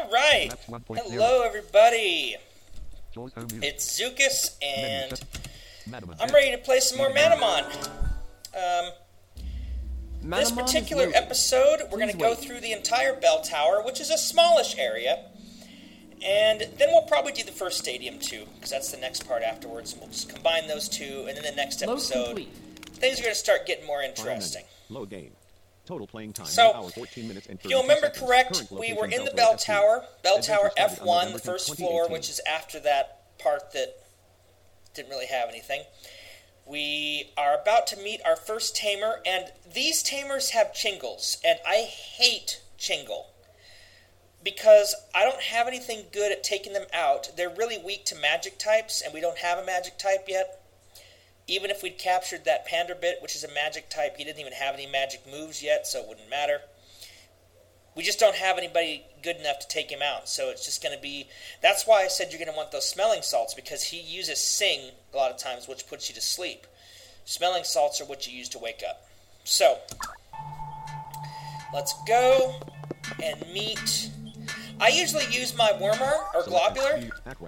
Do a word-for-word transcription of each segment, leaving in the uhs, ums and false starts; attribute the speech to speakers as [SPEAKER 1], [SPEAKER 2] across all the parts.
[SPEAKER 1] Alright, hello everybody, it's Zucus, and I'm ready to play some more Manamon. Um, this particular episode, we're going to go through the entire bell tower, which is a smallish area, and then we'll probably do the first stadium too, because that's the next part afterwards, and we'll just combine those two, and then the next episode, things are going to start getting more interesting.
[SPEAKER 2] Load game. Total playing time,
[SPEAKER 1] so,
[SPEAKER 2] hour, fourteen minutes and
[SPEAKER 1] if you remember correct, we were in the bell tower, bell tower F one, the first floor, which is after that part that didn't really have anything. We are about to meet our first tamer, and these tamers have Chingles, and I hate Chingle, because I don't have anything good at taking them out. They're really weak to magic types, and we don't have a magic type yet. Even if we'd captured that Panderbit, which is a magic type, he didn't even have any magic moves yet, so it wouldn't matter. We just don't have anybody good enough to take him out, so it's just going to be... That's why I said you're going to want those smelling salts, because he uses Sing a lot of times, which puts you to sleep. Smelling salts are what you use to wake up. So, let's go and meet... I usually use my Wormer, or Globular,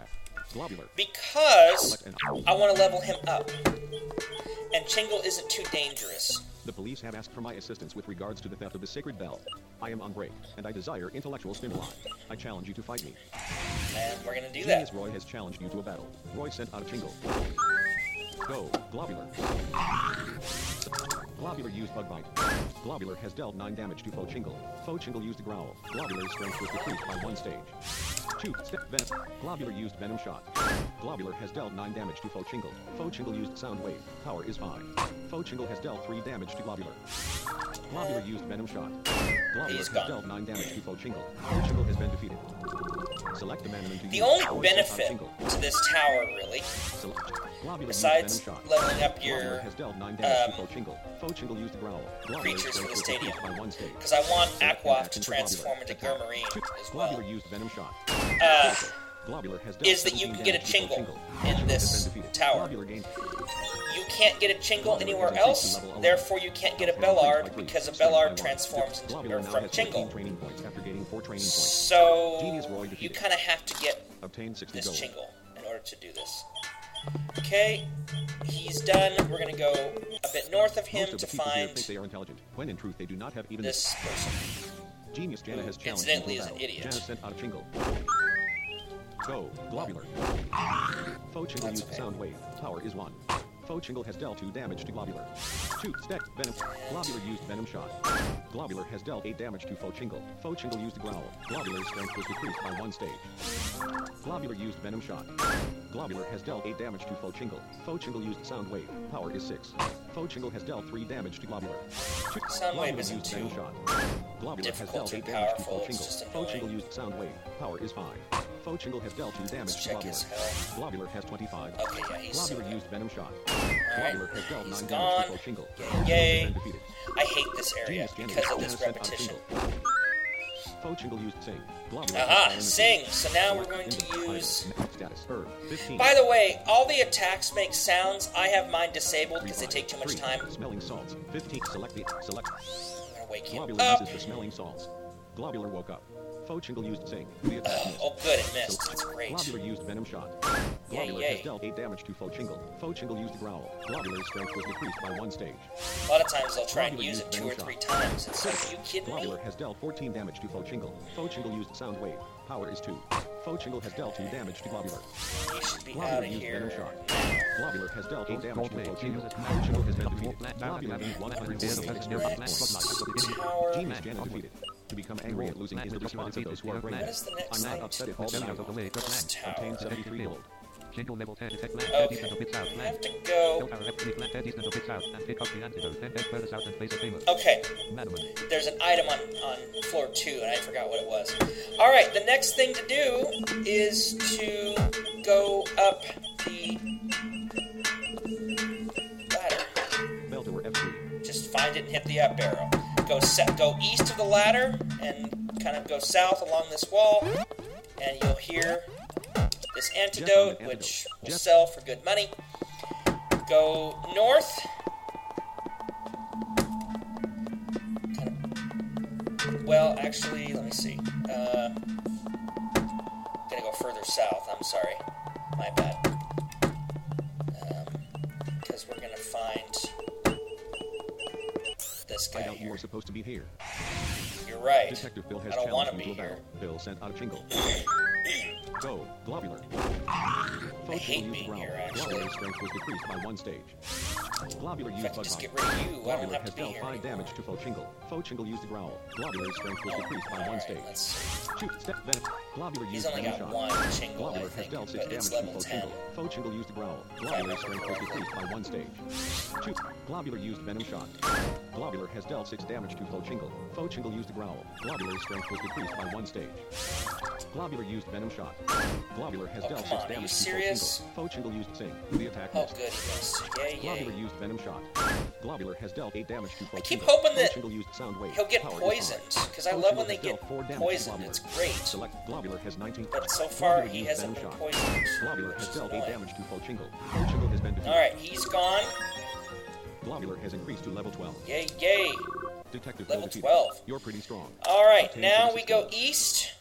[SPEAKER 1] because I want to level him up. And Chingle isn't too dangerous.
[SPEAKER 2] The police have asked for my assistance with regards to the theft of the Sacred Bell. I am on break, and I desire intellectual stimuli. I challenge you to fight me.
[SPEAKER 1] And we're going to do
[SPEAKER 2] Genius
[SPEAKER 1] that.
[SPEAKER 2] Roy has challenged you to a battle. Roy sent out a Chingle. Go, Globular. Globular used Bug Bite. Globular has dealt nine damage to Foe Chingle. Foe Chingle used a Growl. Globular's strength was decreased by one stage. Two, step, Venom. Globular used Venom Shot. Globular has dealt nine damage to Foe Chingle. Foe Chingle used Sound Wave. Power is five. Foe Chingle has dealt three damage to Globular. Globular used Venom Shot. Globular has
[SPEAKER 1] gone.
[SPEAKER 2] dealt nine damage to Foe Chingle. Foe Chingle has been defeated. Select the Manamon to
[SPEAKER 1] The
[SPEAKER 2] use.
[SPEAKER 1] only
[SPEAKER 2] Roy
[SPEAKER 1] benefit
[SPEAKER 2] sent out a Chingle.
[SPEAKER 1] to this tower, really,
[SPEAKER 2] Select. Globular
[SPEAKER 1] besides
[SPEAKER 2] used Venom Shot.
[SPEAKER 1] leveling up
[SPEAKER 2] Globular
[SPEAKER 1] your
[SPEAKER 2] has dealt nine damage
[SPEAKER 1] um,
[SPEAKER 2] to Foe Chingle. Foe Chingle used the Growl. Globular's
[SPEAKER 1] creatures for
[SPEAKER 2] strength
[SPEAKER 1] the
[SPEAKER 2] was
[SPEAKER 1] stadium,
[SPEAKER 2] decreased by one stage.
[SPEAKER 1] because I want
[SPEAKER 2] Select
[SPEAKER 1] Aquav
[SPEAKER 2] action
[SPEAKER 1] to
[SPEAKER 2] for
[SPEAKER 1] transform
[SPEAKER 2] Globular.
[SPEAKER 1] into Gurmarine as well.
[SPEAKER 2] Globular used Venom Shot.
[SPEAKER 1] Uh,
[SPEAKER 2] Globular has dealt
[SPEAKER 1] is that you can get a
[SPEAKER 2] seventeen damage to
[SPEAKER 1] Chingle
[SPEAKER 2] Foe
[SPEAKER 1] in
[SPEAKER 2] Chingle.
[SPEAKER 1] this
[SPEAKER 2] Has been defeated.
[SPEAKER 1] tower.
[SPEAKER 2] Globular gained-
[SPEAKER 1] You can't get a Chingle anywhere else, therefore you can't get a Bellard, because a Bellard transforms into,
[SPEAKER 2] Globular
[SPEAKER 1] or
[SPEAKER 2] now
[SPEAKER 1] from
[SPEAKER 2] has fourteen
[SPEAKER 1] Chingle.
[SPEAKER 2] training points after gaining four training points.
[SPEAKER 1] So,
[SPEAKER 2] Genius Roy
[SPEAKER 1] you
[SPEAKER 2] defeated.
[SPEAKER 1] kind of have to get
[SPEAKER 2] Obtain sixty
[SPEAKER 1] this
[SPEAKER 2] gold.
[SPEAKER 1] Chingle in order to do this. Okay, he's done. We're going to go a bit north of him
[SPEAKER 2] Most of
[SPEAKER 1] to
[SPEAKER 2] the people here
[SPEAKER 1] find
[SPEAKER 2] think they are intelligent, when in truth they do not have even
[SPEAKER 1] this person.
[SPEAKER 2] Genius Jana has challenged
[SPEAKER 1] Incidentally
[SPEAKER 2] you
[SPEAKER 1] is
[SPEAKER 2] to
[SPEAKER 1] an
[SPEAKER 2] battle.
[SPEAKER 1] idiot.
[SPEAKER 2] Jana sent out a Chingle. Go, Globular. Foe Chingle
[SPEAKER 1] That's
[SPEAKER 2] used
[SPEAKER 1] okay.
[SPEAKER 2] Sound Wave. Power is one. Foe Chingle has dealt two damage to Globular. Two, step, Venom. Globular used Venom Shot. Globular has dealt eight damage to Foe Chingle. Foe Chingle used the Growl. Globular's strength was decreased by one stage. Globular used Venom Shot. Globular has dealt eight damage to Foe Chingle. Foe Chingle used Sound Wave. Power is six. Foe Chingle has dealt three damage to Globular. Two,
[SPEAKER 1] Sound Wave
[SPEAKER 2] Globular
[SPEAKER 1] isn't
[SPEAKER 2] used
[SPEAKER 1] too
[SPEAKER 2] Venom Shot. Globular has
[SPEAKER 1] difficult,
[SPEAKER 2] dealt
[SPEAKER 1] too
[SPEAKER 2] eight damage to
[SPEAKER 1] powerful,
[SPEAKER 2] Foe
[SPEAKER 1] it's
[SPEAKER 2] Chingle.
[SPEAKER 1] just
[SPEAKER 2] Foe Chingle
[SPEAKER 1] annoying.
[SPEAKER 2] used Sound Wave. Power is five. Foe Chingle has dealt two damage
[SPEAKER 1] Let's
[SPEAKER 2] to
[SPEAKER 1] check
[SPEAKER 2] Globular.
[SPEAKER 1] his health.
[SPEAKER 2] Globular has twenty-five.
[SPEAKER 1] Okay, yeah, he's
[SPEAKER 2] Globular
[SPEAKER 1] so
[SPEAKER 2] used Venom Shot.
[SPEAKER 1] Alright,
[SPEAKER 2] Globular has dealt
[SPEAKER 1] he's
[SPEAKER 2] nine
[SPEAKER 1] gone.
[SPEAKER 2] damage to Foe Chingle.
[SPEAKER 1] Yay.
[SPEAKER 2] Has been defeated.
[SPEAKER 1] I hate this area
[SPEAKER 2] Genius Jana
[SPEAKER 1] because of
[SPEAKER 2] Jana
[SPEAKER 1] this
[SPEAKER 2] sent out a
[SPEAKER 1] repetition.
[SPEAKER 2] Chingle. Foe Chingle used Sing. Globular has
[SPEAKER 1] Aha,
[SPEAKER 2] fallen
[SPEAKER 1] Sing.
[SPEAKER 2] into-
[SPEAKER 1] So now we're going
[SPEAKER 2] Into
[SPEAKER 1] to use...
[SPEAKER 2] item. Status. Herb. fifteen.
[SPEAKER 1] By the way, all the attacks make sounds. I have mine disabled because they take too much
[SPEAKER 2] Three.
[SPEAKER 1] time.
[SPEAKER 2] Smelling salts. fifteen. Select the select.
[SPEAKER 1] I'm going to wake him
[SPEAKER 2] Globular
[SPEAKER 1] up.
[SPEAKER 2] uses the smelling salts. Globular woke up. Foe Chingle used Sing. The attack missed.
[SPEAKER 1] Oh, good, it missed. That's great.
[SPEAKER 2] Globular used Venom Shot.
[SPEAKER 1] Yay,
[SPEAKER 2] Globular
[SPEAKER 1] yay.
[SPEAKER 2] has dealt eight damage to Foe Chingle. Foe Chingle used the Growl. Globular's strength was decreased by one stage.
[SPEAKER 1] A lot of times they'll try and
[SPEAKER 2] Globular
[SPEAKER 1] use
[SPEAKER 2] used
[SPEAKER 1] it two or
[SPEAKER 2] Venom
[SPEAKER 1] three
[SPEAKER 2] Shot.
[SPEAKER 1] times. It's like, are you kidding me?
[SPEAKER 2] Globular has dealt fourteen damage to Foe Chingle. Foe Chingle used Sound Wave. Power is two. Foe Chingle has dealt two damage to Globular.
[SPEAKER 1] You should be
[SPEAKER 2] Globular
[SPEAKER 1] out of
[SPEAKER 2] used Venom
[SPEAKER 1] here.
[SPEAKER 2] Shot. Globular has dealt eight damage to Foe Chingle. Foe Chingle has been defeated. Globular gained one hundred forty-eight experience points.
[SPEAKER 1] Tower.
[SPEAKER 2] Genius Jana defeated. To become angry at losing is the response of those who are brave.
[SPEAKER 1] What is the next
[SPEAKER 2] I'm not
[SPEAKER 1] thing
[SPEAKER 2] upset
[SPEAKER 1] to
[SPEAKER 2] if it's
[SPEAKER 1] do?
[SPEAKER 2] difficult.
[SPEAKER 1] This
[SPEAKER 2] Obtain
[SPEAKER 1] tower.
[SPEAKER 2] seventy-three gold.
[SPEAKER 3] Jingle level ten effect land
[SPEAKER 1] Okay.
[SPEAKER 3] thirty cent of out
[SPEAKER 1] I
[SPEAKER 3] land.
[SPEAKER 1] have to go.
[SPEAKER 3] Filter replicate land thirty cent of bits out and pick up the antidote. Then head further south and place a famous.
[SPEAKER 1] Okay,
[SPEAKER 3] Manamon.
[SPEAKER 1] there's an item on, on floor two, and I forgot what it was. Alright, the next thing to do is to go up the ladder.
[SPEAKER 2] Bell Tower F three.
[SPEAKER 1] Just find it and hit the up arrow. Go se- go east of the ladder and kind of go south along this wall, and you'll hear this antidote,
[SPEAKER 2] Jeff,
[SPEAKER 1] which will
[SPEAKER 2] Jeff.
[SPEAKER 1] sell for good money. Go north. Kind of, well, actually, let me see. Uh, further south. I'm sorry. My bad. Because um, we're going to find this guy
[SPEAKER 2] I doubt
[SPEAKER 1] here.
[SPEAKER 2] you were supposed to be here.
[SPEAKER 1] You're right.
[SPEAKER 2] Detective Bill has
[SPEAKER 1] I don't want to
[SPEAKER 2] challenged
[SPEAKER 1] be
[SPEAKER 2] you to a
[SPEAKER 1] here.
[SPEAKER 2] battle. Bill sent out a jingle. Go, Globular.
[SPEAKER 1] I hate being here, actually.
[SPEAKER 2] Globular's strength was decreased by one stage. Globular
[SPEAKER 1] If I
[SPEAKER 2] used
[SPEAKER 1] could
[SPEAKER 2] Bug
[SPEAKER 1] just
[SPEAKER 2] Bite.
[SPEAKER 1] get rid of you, I don't
[SPEAKER 2] Globular
[SPEAKER 1] have
[SPEAKER 2] has
[SPEAKER 1] to be
[SPEAKER 2] dealt
[SPEAKER 1] here
[SPEAKER 2] five
[SPEAKER 1] anymore.
[SPEAKER 2] damage to Fochingle. Fochingle used the Growl. Globular's strength was decreased by one
[SPEAKER 1] Alright,
[SPEAKER 2] stage.
[SPEAKER 1] let's see.
[SPEAKER 2] Shoot, step, venom. Globular
[SPEAKER 1] He's
[SPEAKER 2] used
[SPEAKER 1] only
[SPEAKER 2] Venom
[SPEAKER 1] got
[SPEAKER 2] Shot.
[SPEAKER 1] one Chingle, I
[SPEAKER 2] Globular has
[SPEAKER 1] think,
[SPEAKER 2] dealt six
[SPEAKER 1] but it's
[SPEAKER 2] damage
[SPEAKER 1] level
[SPEAKER 2] to
[SPEAKER 1] ten.
[SPEAKER 2] Fochingle. Fochingle used the Growl.
[SPEAKER 1] I
[SPEAKER 2] Globular's
[SPEAKER 1] remember
[SPEAKER 2] strength was
[SPEAKER 1] correctly.
[SPEAKER 2] decreased by one stage. Shoot. Globular used Venom Shot. Globular has dealt six damage to Fochingle. Fochingle used the Growl. Globular's strength was decreased by one stage. Globular used Venom Shot. Globular has
[SPEAKER 1] Oh,
[SPEAKER 2] dealt
[SPEAKER 1] come
[SPEAKER 2] six
[SPEAKER 1] on, are you
[SPEAKER 2] damage to
[SPEAKER 1] serious?
[SPEAKER 2] Fochingle. Fochingle used Sing. The attack
[SPEAKER 1] Oh,
[SPEAKER 2] missed.
[SPEAKER 1] good, he missed. Yay,
[SPEAKER 2] Globular
[SPEAKER 1] yay.
[SPEAKER 2] used Venom Shot. Globular has dealt eight damage to Fochingle.
[SPEAKER 1] I keep hoping that
[SPEAKER 2] Fochingle used Sound Wave.
[SPEAKER 1] He'll get
[SPEAKER 2] Power is
[SPEAKER 1] poisoned,
[SPEAKER 2] five.
[SPEAKER 1] because I love when
[SPEAKER 2] Fochingle
[SPEAKER 1] they
[SPEAKER 2] has
[SPEAKER 1] get
[SPEAKER 2] dealt four damage to
[SPEAKER 1] poisoned.
[SPEAKER 2] Globular.
[SPEAKER 1] It's great.
[SPEAKER 2] Select Globular has nineteen.
[SPEAKER 1] But so far,
[SPEAKER 2] Globular
[SPEAKER 1] he
[SPEAKER 2] used
[SPEAKER 1] hasn't
[SPEAKER 2] Venom
[SPEAKER 1] been
[SPEAKER 2] Shot.
[SPEAKER 1] poisoned.
[SPEAKER 2] Globular
[SPEAKER 1] which
[SPEAKER 2] has
[SPEAKER 1] is
[SPEAKER 2] dealt eight
[SPEAKER 1] annoying.
[SPEAKER 2] damage to Fochingle. Fochingle has been defeated.
[SPEAKER 1] Alright, he's gone.
[SPEAKER 2] Globular has increased to level twelve.
[SPEAKER 1] Yay, yay.
[SPEAKER 2] Detective
[SPEAKER 1] Level
[SPEAKER 2] Bill defeated.
[SPEAKER 1] twelve.
[SPEAKER 2] You're pretty strong.
[SPEAKER 1] Alright,
[SPEAKER 2] Obtain
[SPEAKER 1] now we
[SPEAKER 2] thirty-six
[SPEAKER 1] go
[SPEAKER 2] gold.
[SPEAKER 1] east.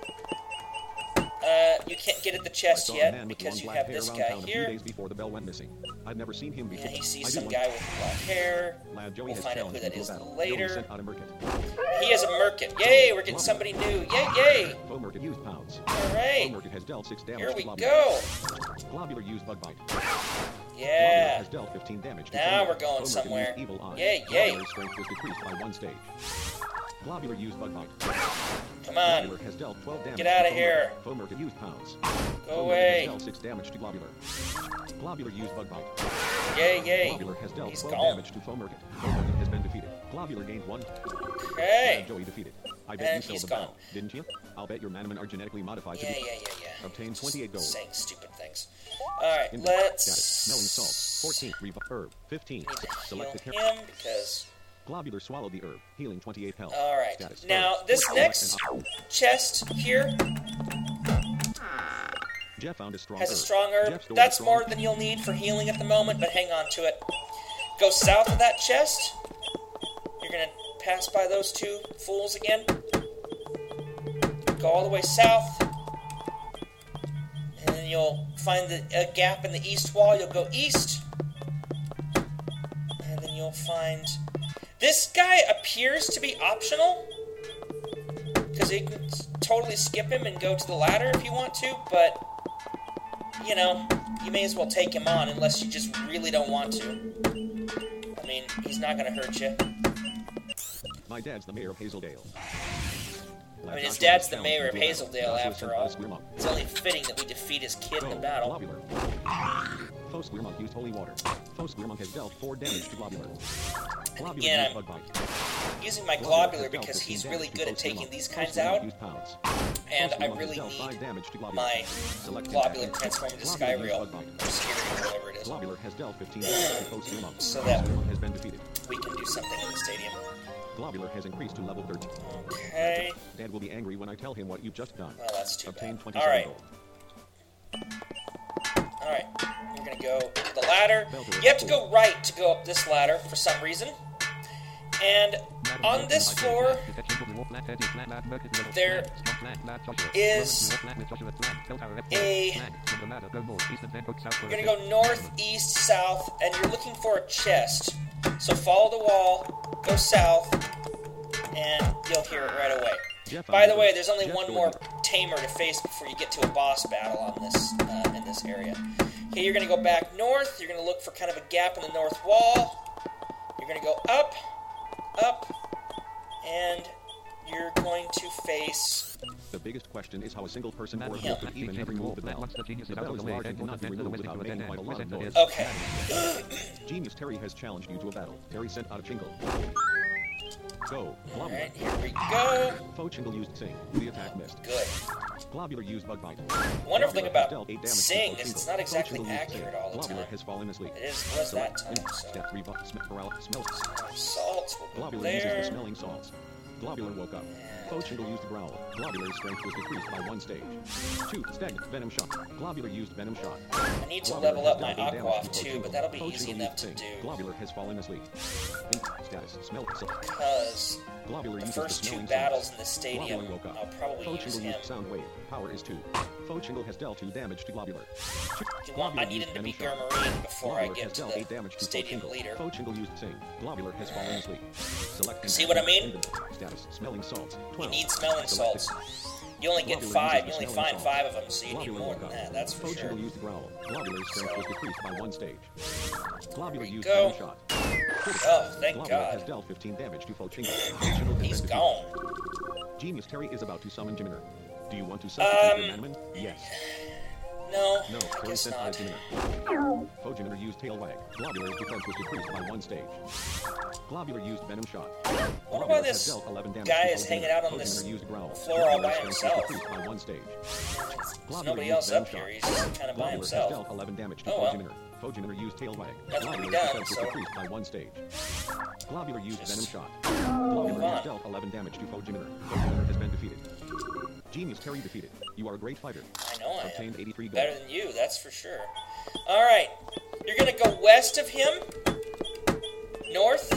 [SPEAKER 1] Uh, you can't get at the
[SPEAKER 2] I
[SPEAKER 1] chest
[SPEAKER 2] saw a
[SPEAKER 1] yet
[SPEAKER 2] man with
[SPEAKER 1] because
[SPEAKER 2] long
[SPEAKER 1] you
[SPEAKER 2] black
[SPEAKER 1] have
[SPEAKER 2] hair
[SPEAKER 1] this
[SPEAKER 2] around
[SPEAKER 1] guy
[SPEAKER 2] town a few
[SPEAKER 1] here.
[SPEAKER 2] days before the bell went missing. I've never seen him before.
[SPEAKER 1] Yeah, he sees
[SPEAKER 2] I
[SPEAKER 1] some
[SPEAKER 2] did
[SPEAKER 1] guy
[SPEAKER 2] once.
[SPEAKER 1] with black hair.
[SPEAKER 2] Lad Joey
[SPEAKER 1] We'll
[SPEAKER 2] has
[SPEAKER 1] find out who
[SPEAKER 2] challenged
[SPEAKER 1] that
[SPEAKER 2] me
[SPEAKER 1] is
[SPEAKER 2] to a battle.
[SPEAKER 1] later.
[SPEAKER 2] Joey sent out a Merkit.
[SPEAKER 1] He has a Merkit. Yay, we're getting somebody new. Yay, yay.
[SPEAKER 2] Foe Merkit used pounds.
[SPEAKER 1] Alright,
[SPEAKER 2] Foe Merkit has dealt six damage
[SPEAKER 1] here
[SPEAKER 2] to
[SPEAKER 1] we
[SPEAKER 2] Globular.
[SPEAKER 1] go.
[SPEAKER 2] Globular used Bug Bite. Globular
[SPEAKER 1] Yeah.
[SPEAKER 2] has dealt fifteen damage to
[SPEAKER 1] Now
[SPEAKER 2] Foe Merkit.
[SPEAKER 1] we're going
[SPEAKER 2] Foe Merkit
[SPEAKER 1] somewhere.
[SPEAKER 2] used Evil Eye.
[SPEAKER 1] Yay, yay.
[SPEAKER 2] Globular's strength was decreased by one stage. Globular used Bug Bite.
[SPEAKER 1] Come on.
[SPEAKER 2] Globular has dealt twelve damage
[SPEAKER 1] Get
[SPEAKER 2] to
[SPEAKER 1] outta
[SPEAKER 2] Foe
[SPEAKER 1] here.
[SPEAKER 2] Merkit. Foe Merkit used pounds.
[SPEAKER 1] Go
[SPEAKER 2] Foe Merkit
[SPEAKER 1] away.
[SPEAKER 2] has dealt six damage to Globular. Globular used Bug Bite.
[SPEAKER 1] Yay, yay.
[SPEAKER 2] Globular has dealt
[SPEAKER 1] He's
[SPEAKER 2] twelve
[SPEAKER 1] gone.
[SPEAKER 2] damage to Foe Merkit. Foe Merkit has been defeated. Globular gained one.
[SPEAKER 1] Okay.
[SPEAKER 2] Lad Joey defeated. I bet
[SPEAKER 1] And
[SPEAKER 2] you filled
[SPEAKER 1] he's
[SPEAKER 2] the
[SPEAKER 1] gone.
[SPEAKER 2] battle, didn't you? I'll bet your Manaman are genetically modified
[SPEAKER 1] Yeah,
[SPEAKER 2] to
[SPEAKER 1] yeah,
[SPEAKER 2] be...
[SPEAKER 1] yeah, yeah.
[SPEAKER 2] Obtain
[SPEAKER 1] Just
[SPEAKER 2] twenty-eight gold.
[SPEAKER 1] Saying stupid things. Alright,
[SPEAKER 2] Indeed.
[SPEAKER 1] let's...
[SPEAKER 2] Got it. Smelling salt. fourteen. Revive herb. fifteen.
[SPEAKER 1] Need to
[SPEAKER 2] Select the
[SPEAKER 1] heal
[SPEAKER 2] care.
[SPEAKER 1] him because...
[SPEAKER 2] Globular swallowed the herb. Healing twenty-eight health.
[SPEAKER 1] Alright,
[SPEAKER 2] Status.
[SPEAKER 1] now
[SPEAKER 2] herb.
[SPEAKER 1] this
[SPEAKER 2] Select
[SPEAKER 1] next
[SPEAKER 2] an op-
[SPEAKER 1] chest here
[SPEAKER 2] Jeff found a strong
[SPEAKER 1] has a
[SPEAKER 2] herb.
[SPEAKER 1] strong herb.
[SPEAKER 2] Jeff stored
[SPEAKER 1] That's
[SPEAKER 2] a strong-
[SPEAKER 1] more than you'll need for healing at the moment, but hang on to it. Go south of that chest. You're gonna pass by those two fools again. Go all the way south. And then you'll find the, a gap in the east wall. You'll go east. And then you'll find... This guy appears to be optional. Because you can totally skip him and go to the ladder if you want to, but... You know, you may as well take him on unless you just really don't want to. I mean, he's not going to hurt you.
[SPEAKER 2] My dad's the mayor of Hazeldale.
[SPEAKER 1] I mean, his dad's the mayor of Hazeldale, after all. It's only fitting that we defeat his kid in the battle.
[SPEAKER 2] Globular. Foe Squeermonk used holy water. Foe Squeermonk has dealt four damage to Globular. Globular
[SPEAKER 1] again,
[SPEAKER 2] used Bug Bite.
[SPEAKER 1] Using my
[SPEAKER 2] Globular
[SPEAKER 1] Globular
[SPEAKER 2] has dealt
[SPEAKER 1] because
[SPEAKER 2] fifteen
[SPEAKER 1] he's
[SPEAKER 2] damage
[SPEAKER 1] really
[SPEAKER 2] to
[SPEAKER 1] good
[SPEAKER 2] Foe
[SPEAKER 1] at taking
[SPEAKER 2] Squeermonk.
[SPEAKER 1] these
[SPEAKER 2] Foe
[SPEAKER 1] kinds
[SPEAKER 2] Squeermonk
[SPEAKER 1] out,
[SPEAKER 2] used pounds.
[SPEAKER 1] and
[SPEAKER 2] Foe
[SPEAKER 1] I
[SPEAKER 2] Squeermonk
[SPEAKER 1] really
[SPEAKER 2] has dealt
[SPEAKER 1] need
[SPEAKER 2] five damage to Globular.
[SPEAKER 1] my
[SPEAKER 2] Select
[SPEAKER 1] Globular
[SPEAKER 2] impact.
[SPEAKER 1] transformed into
[SPEAKER 2] Globular used
[SPEAKER 1] Skyreal,
[SPEAKER 2] Bug Bite.
[SPEAKER 1] or Skyreal, whatever it is.
[SPEAKER 2] Globular has dealt fifteen damage to Foe Squeermonk.
[SPEAKER 1] So
[SPEAKER 2] Foe
[SPEAKER 1] that-
[SPEAKER 2] Squeermonk has been defeated.
[SPEAKER 1] We can do something in the stadium.
[SPEAKER 2] Globular has increased to level thirteen.
[SPEAKER 1] Okay.
[SPEAKER 2] Dad will be angry when I tell him what you've just done.
[SPEAKER 1] Well, that's too
[SPEAKER 2] Obtain
[SPEAKER 1] bad.
[SPEAKER 2] twenty-seven
[SPEAKER 1] Alright.
[SPEAKER 2] gold.
[SPEAKER 1] Alright. You're going to go to the ladder. You have to go right to go up this ladder for some reason. And on this floor, there is a... You're going to go north, east, south, and you're looking for a chest. So follow the wall, go south, and you'll hear it right away.
[SPEAKER 2] Jeff
[SPEAKER 1] By the
[SPEAKER 2] found
[SPEAKER 1] way,
[SPEAKER 2] herb.
[SPEAKER 1] there's only
[SPEAKER 2] Jeff
[SPEAKER 1] one
[SPEAKER 2] stored
[SPEAKER 1] more
[SPEAKER 2] herb.
[SPEAKER 1] tamer to face before you get to a boss battle on this uh, in this area. Okay, you're going to go back north. You're going to look for kind of a gap in the north wall. You're going to go up, up, and you're going to face...
[SPEAKER 2] The biggest question is how a single person or a
[SPEAKER 1] Yeah.
[SPEAKER 2] group could even have removed the bell. The bell is large and cannot be removed without making quite a lot of noise.
[SPEAKER 1] Okay.
[SPEAKER 2] Genius Terry has challenged you to a battle. Terry sent out a jingle. Go. Globular.
[SPEAKER 1] Alright, here we go.
[SPEAKER 2] Foe Chingle used Sing. The attack missed.
[SPEAKER 1] Good.
[SPEAKER 2] Globular used Bug Bite.
[SPEAKER 1] The wonderful thing
[SPEAKER 2] Globular has
[SPEAKER 1] about
[SPEAKER 2] dealt eight damage to
[SPEAKER 1] Sing
[SPEAKER 2] Foe
[SPEAKER 1] is it's
[SPEAKER 2] Chingle.
[SPEAKER 1] not
[SPEAKER 2] Foe
[SPEAKER 1] exactly
[SPEAKER 2] Chingle used
[SPEAKER 1] accurate
[SPEAKER 2] Sing.
[SPEAKER 1] all the
[SPEAKER 2] Globular
[SPEAKER 1] time.
[SPEAKER 2] has fallen asleep.
[SPEAKER 1] It is, was that
[SPEAKER 2] Select
[SPEAKER 1] time,
[SPEAKER 2] in-
[SPEAKER 1] so...
[SPEAKER 2] Step rebuff. Smell. Morale. Smell.
[SPEAKER 1] Salts will go
[SPEAKER 2] Globular uses the
[SPEAKER 1] there.
[SPEAKER 2] smelling salts. Globular woke up. Foe Chingle used Growl. Globular's strength was decreased by one stage. two. Stagnant Venom Shot. Globular used Venom Shot.
[SPEAKER 1] I need to level up my Aqua off too, but that'll be easy enough to do.
[SPEAKER 2] Globular has fallen asleep. In status. Smell.
[SPEAKER 1] Because
[SPEAKER 2] Globular
[SPEAKER 1] the
[SPEAKER 2] uses
[SPEAKER 1] first
[SPEAKER 2] the
[SPEAKER 1] two
[SPEAKER 2] smelling
[SPEAKER 1] battles
[SPEAKER 2] salts.
[SPEAKER 1] in the stadium,
[SPEAKER 2] Globular woke up.
[SPEAKER 1] I'll probably
[SPEAKER 2] Foe
[SPEAKER 1] use
[SPEAKER 2] Chingle
[SPEAKER 1] him.
[SPEAKER 2] used Sound Wave. Power is two. Foe Chingle has dealt two damage to Globular.
[SPEAKER 1] You want, I need him to be Gurmarine before
[SPEAKER 2] Globular
[SPEAKER 1] I get
[SPEAKER 2] has
[SPEAKER 1] to
[SPEAKER 2] dealt eight
[SPEAKER 1] the
[SPEAKER 2] damage to
[SPEAKER 1] stadium
[SPEAKER 2] Foe Chingle.
[SPEAKER 1] leader.
[SPEAKER 2] Foe Chingle used Sing. Globular has fallen asleep. Select and
[SPEAKER 1] See what I mean?
[SPEAKER 2] Inventory. Status. Smelling salts.
[SPEAKER 1] You
[SPEAKER 2] twelve.
[SPEAKER 1] need smelling
[SPEAKER 2] Select
[SPEAKER 1] salts. You only get
[SPEAKER 2] Globular
[SPEAKER 1] five. You
[SPEAKER 2] uses
[SPEAKER 1] only
[SPEAKER 2] the
[SPEAKER 1] find
[SPEAKER 2] smelling
[SPEAKER 1] five
[SPEAKER 2] salts.
[SPEAKER 1] of them, so you need
[SPEAKER 2] Globular
[SPEAKER 1] more
[SPEAKER 2] woke
[SPEAKER 1] than
[SPEAKER 2] up.
[SPEAKER 1] that. That's for
[SPEAKER 2] Foe
[SPEAKER 1] sure.
[SPEAKER 2] Chingle used Growl. Globular's strength was decreased by one stage. Globular
[SPEAKER 1] we
[SPEAKER 2] used
[SPEAKER 1] go.
[SPEAKER 2] Venom Shot.
[SPEAKER 1] Oh, thank
[SPEAKER 2] Globular has
[SPEAKER 1] God.
[SPEAKER 2] dealt fifteen damage to Foe Chingle. Foe Chingle has
[SPEAKER 1] He's
[SPEAKER 2] been
[SPEAKER 1] gone.
[SPEAKER 2] defeated. Genius Terry is about to summon Jiminer. Do you want to substitute
[SPEAKER 1] Um,
[SPEAKER 2] your Manman? Yes.
[SPEAKER 1] No,
[SPEAKER 2] No,
[SPEAKER 1] I
[SPEAKER 2] Terry
[SPEAKER 1] guess
[SPEAKER 2] sent
[SPEAKER 1] not.
[SPEAKER 2] out Jiminer. Foe Jiminer used Tail Wag. Globular's defense was decreased by one stage. Globular used Venom Shot.
[SPEAKER 1] I wonder why
[SPEAKER 2] Globular
[SPEAKER 1] this
[SPEAKER 2] has dealt eleven damage
[SPEAKER 1] guy
[SPEAKER 2] to
[SPEAKER 1] is
[SPEAKER 2] Foe
[SPEAKER 1] hanging
[SPEAKER 2] Jiminer.
[SPEAKER 1] out on
[SPEAKER 2] Foe
[SPEAKER 1] this
[SPEAKER 2] Jiminer used Growl.
[SPEAKER 1] floor all by
[SPEAKER 2] Globular's strength was
[SPEAKER 1] himself.
[SPEAKER 2] decreased by one stage.
[SPEAKER 1] There's
[SPEAKER 2] Globular
[SPEAKER 1] nobody
[SPEAKER 2] used
[SPEAKER 1] else
[SPEAKER 2] Venom
[SPEAKER 1] up
[SPEAKER 2] Shot.
[SPEAKER 1] here. He's just kind of by
[SPEAKER 2] Globular
[SPEAKER 1] himself.
[SPEAKER 2] has dealt eleven damage to
[SPEAKER 1] Oh,
[SPEAKER 2] Foe
[SPEAKER 1] well.
[SPEAKER 2] Jiminer. Foe Jiminer used Tail Wag.
[SPEAKER 1] Nothing to be
[SPEAKER 2] Globular's
[SPEAKER 1] done,
[SPEAKER 2] defense was
[SPEAKER 1] so-
[SPEAKER 2] decreased by one stage. Globular used
[SPEAKER 1] Just
[SPEAKER 2] Venom Shot.
[SPEAKER 1] move
[SPEAKER 2] Globular
[SPEAKER 1] on.
[SPEAKER 2] has dealt eleven damage to Foe Jiminer. Foe Jiminer has been defeated. Genius Terry defeated. You are a great fighter.
[SPEAKER 1] I know I am.
[SPEAKER 2] Obtained eighty-three gold.
[SPEAKER 1] Better than you, that's for sure. Alright. You're going to go west of him. North.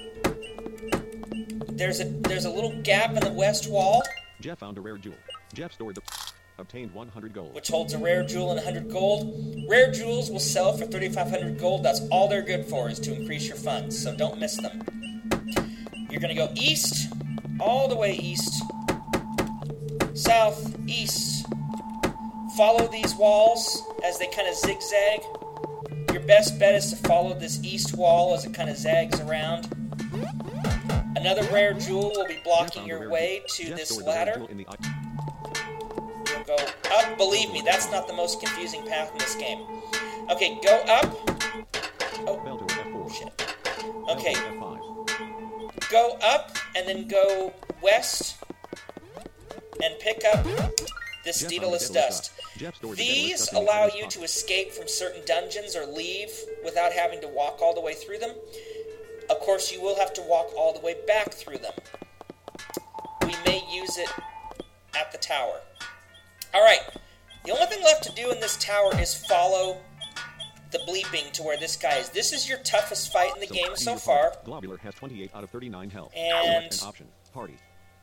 [SPEAKER 1] There's a there's a little gap in the west wall,
[SPEAKER 2] Jeff found a rare jewel. Jeff stored the... Obtained one hundred gold.
[SPEAKER 1] which holds a rare jewel and one hundred gold. Rare jewels will sell for thirty-five hundred gold. That's all they're good for, is to increase your funds, so don't miss them. You're going to go east, all the way east, south, east. Follow these walls as they kind of zigzag. Your best bet is to follow this east wall as it kind of zags around. Another rare jewel will be
[SPEAKER 2] Jeff
[SPEAKER 1] blocking
[SPEAKER 2] found a
[SPEAKER 1] your
[SPEAKER 2] rare
[SPEAKER 1] way
[SPEAKER 2] jewel.
[SPEAKER 1] to
[SPEAKER 2] Jeff
[SPEAKER 1] this
[SPEAKER 2] stored the rare
[SPEAKER 1] ladder.
[SPEAKER 2] jewel in the...
[SPEAKER 1] You'll go up. Believe me, that's not the most confusing path in this game. Okay, go up. Oh,
[SPEAKER 2] Bell to F four.
[SPEAKER 1] shit.
[SPEAKER 2] Bell
[SPEAKER 1] Okay,
[SPEAKER 2] to F five.
[SPEAKER 1] go up and then go west and pick up this
[SPEAKER 2] Jeff found the
[SPEAKER 1] Daedalus
[SPEAKER 2] Daedalus
[SPEAKER 1] dust.
[SPEAKER 2] Jeff stored the Daedalus
[SPEAKER 1] These
[SPEAKER 2] dust in the
[SPEAKER 1] allow
[SPEAKER 2] item's
[SPEAKER 1] you
[SPEAKER 2] pocket.
[SPEAKER 1] to escape from certain dungeons or leave without having to walk all the way through them. Of course, you will have to walk all the way back through them. We may use it at the tower. Alright, the only thing left to do in this tower is follow the bleeping to where this guy is. This is your toughest fight in the game so far.
[SPEAKER 2] Globular has twenty-eight out of thirty-nine health.
[SPEAKER 1] And-
[SPEAKER 2] Select an option. Party.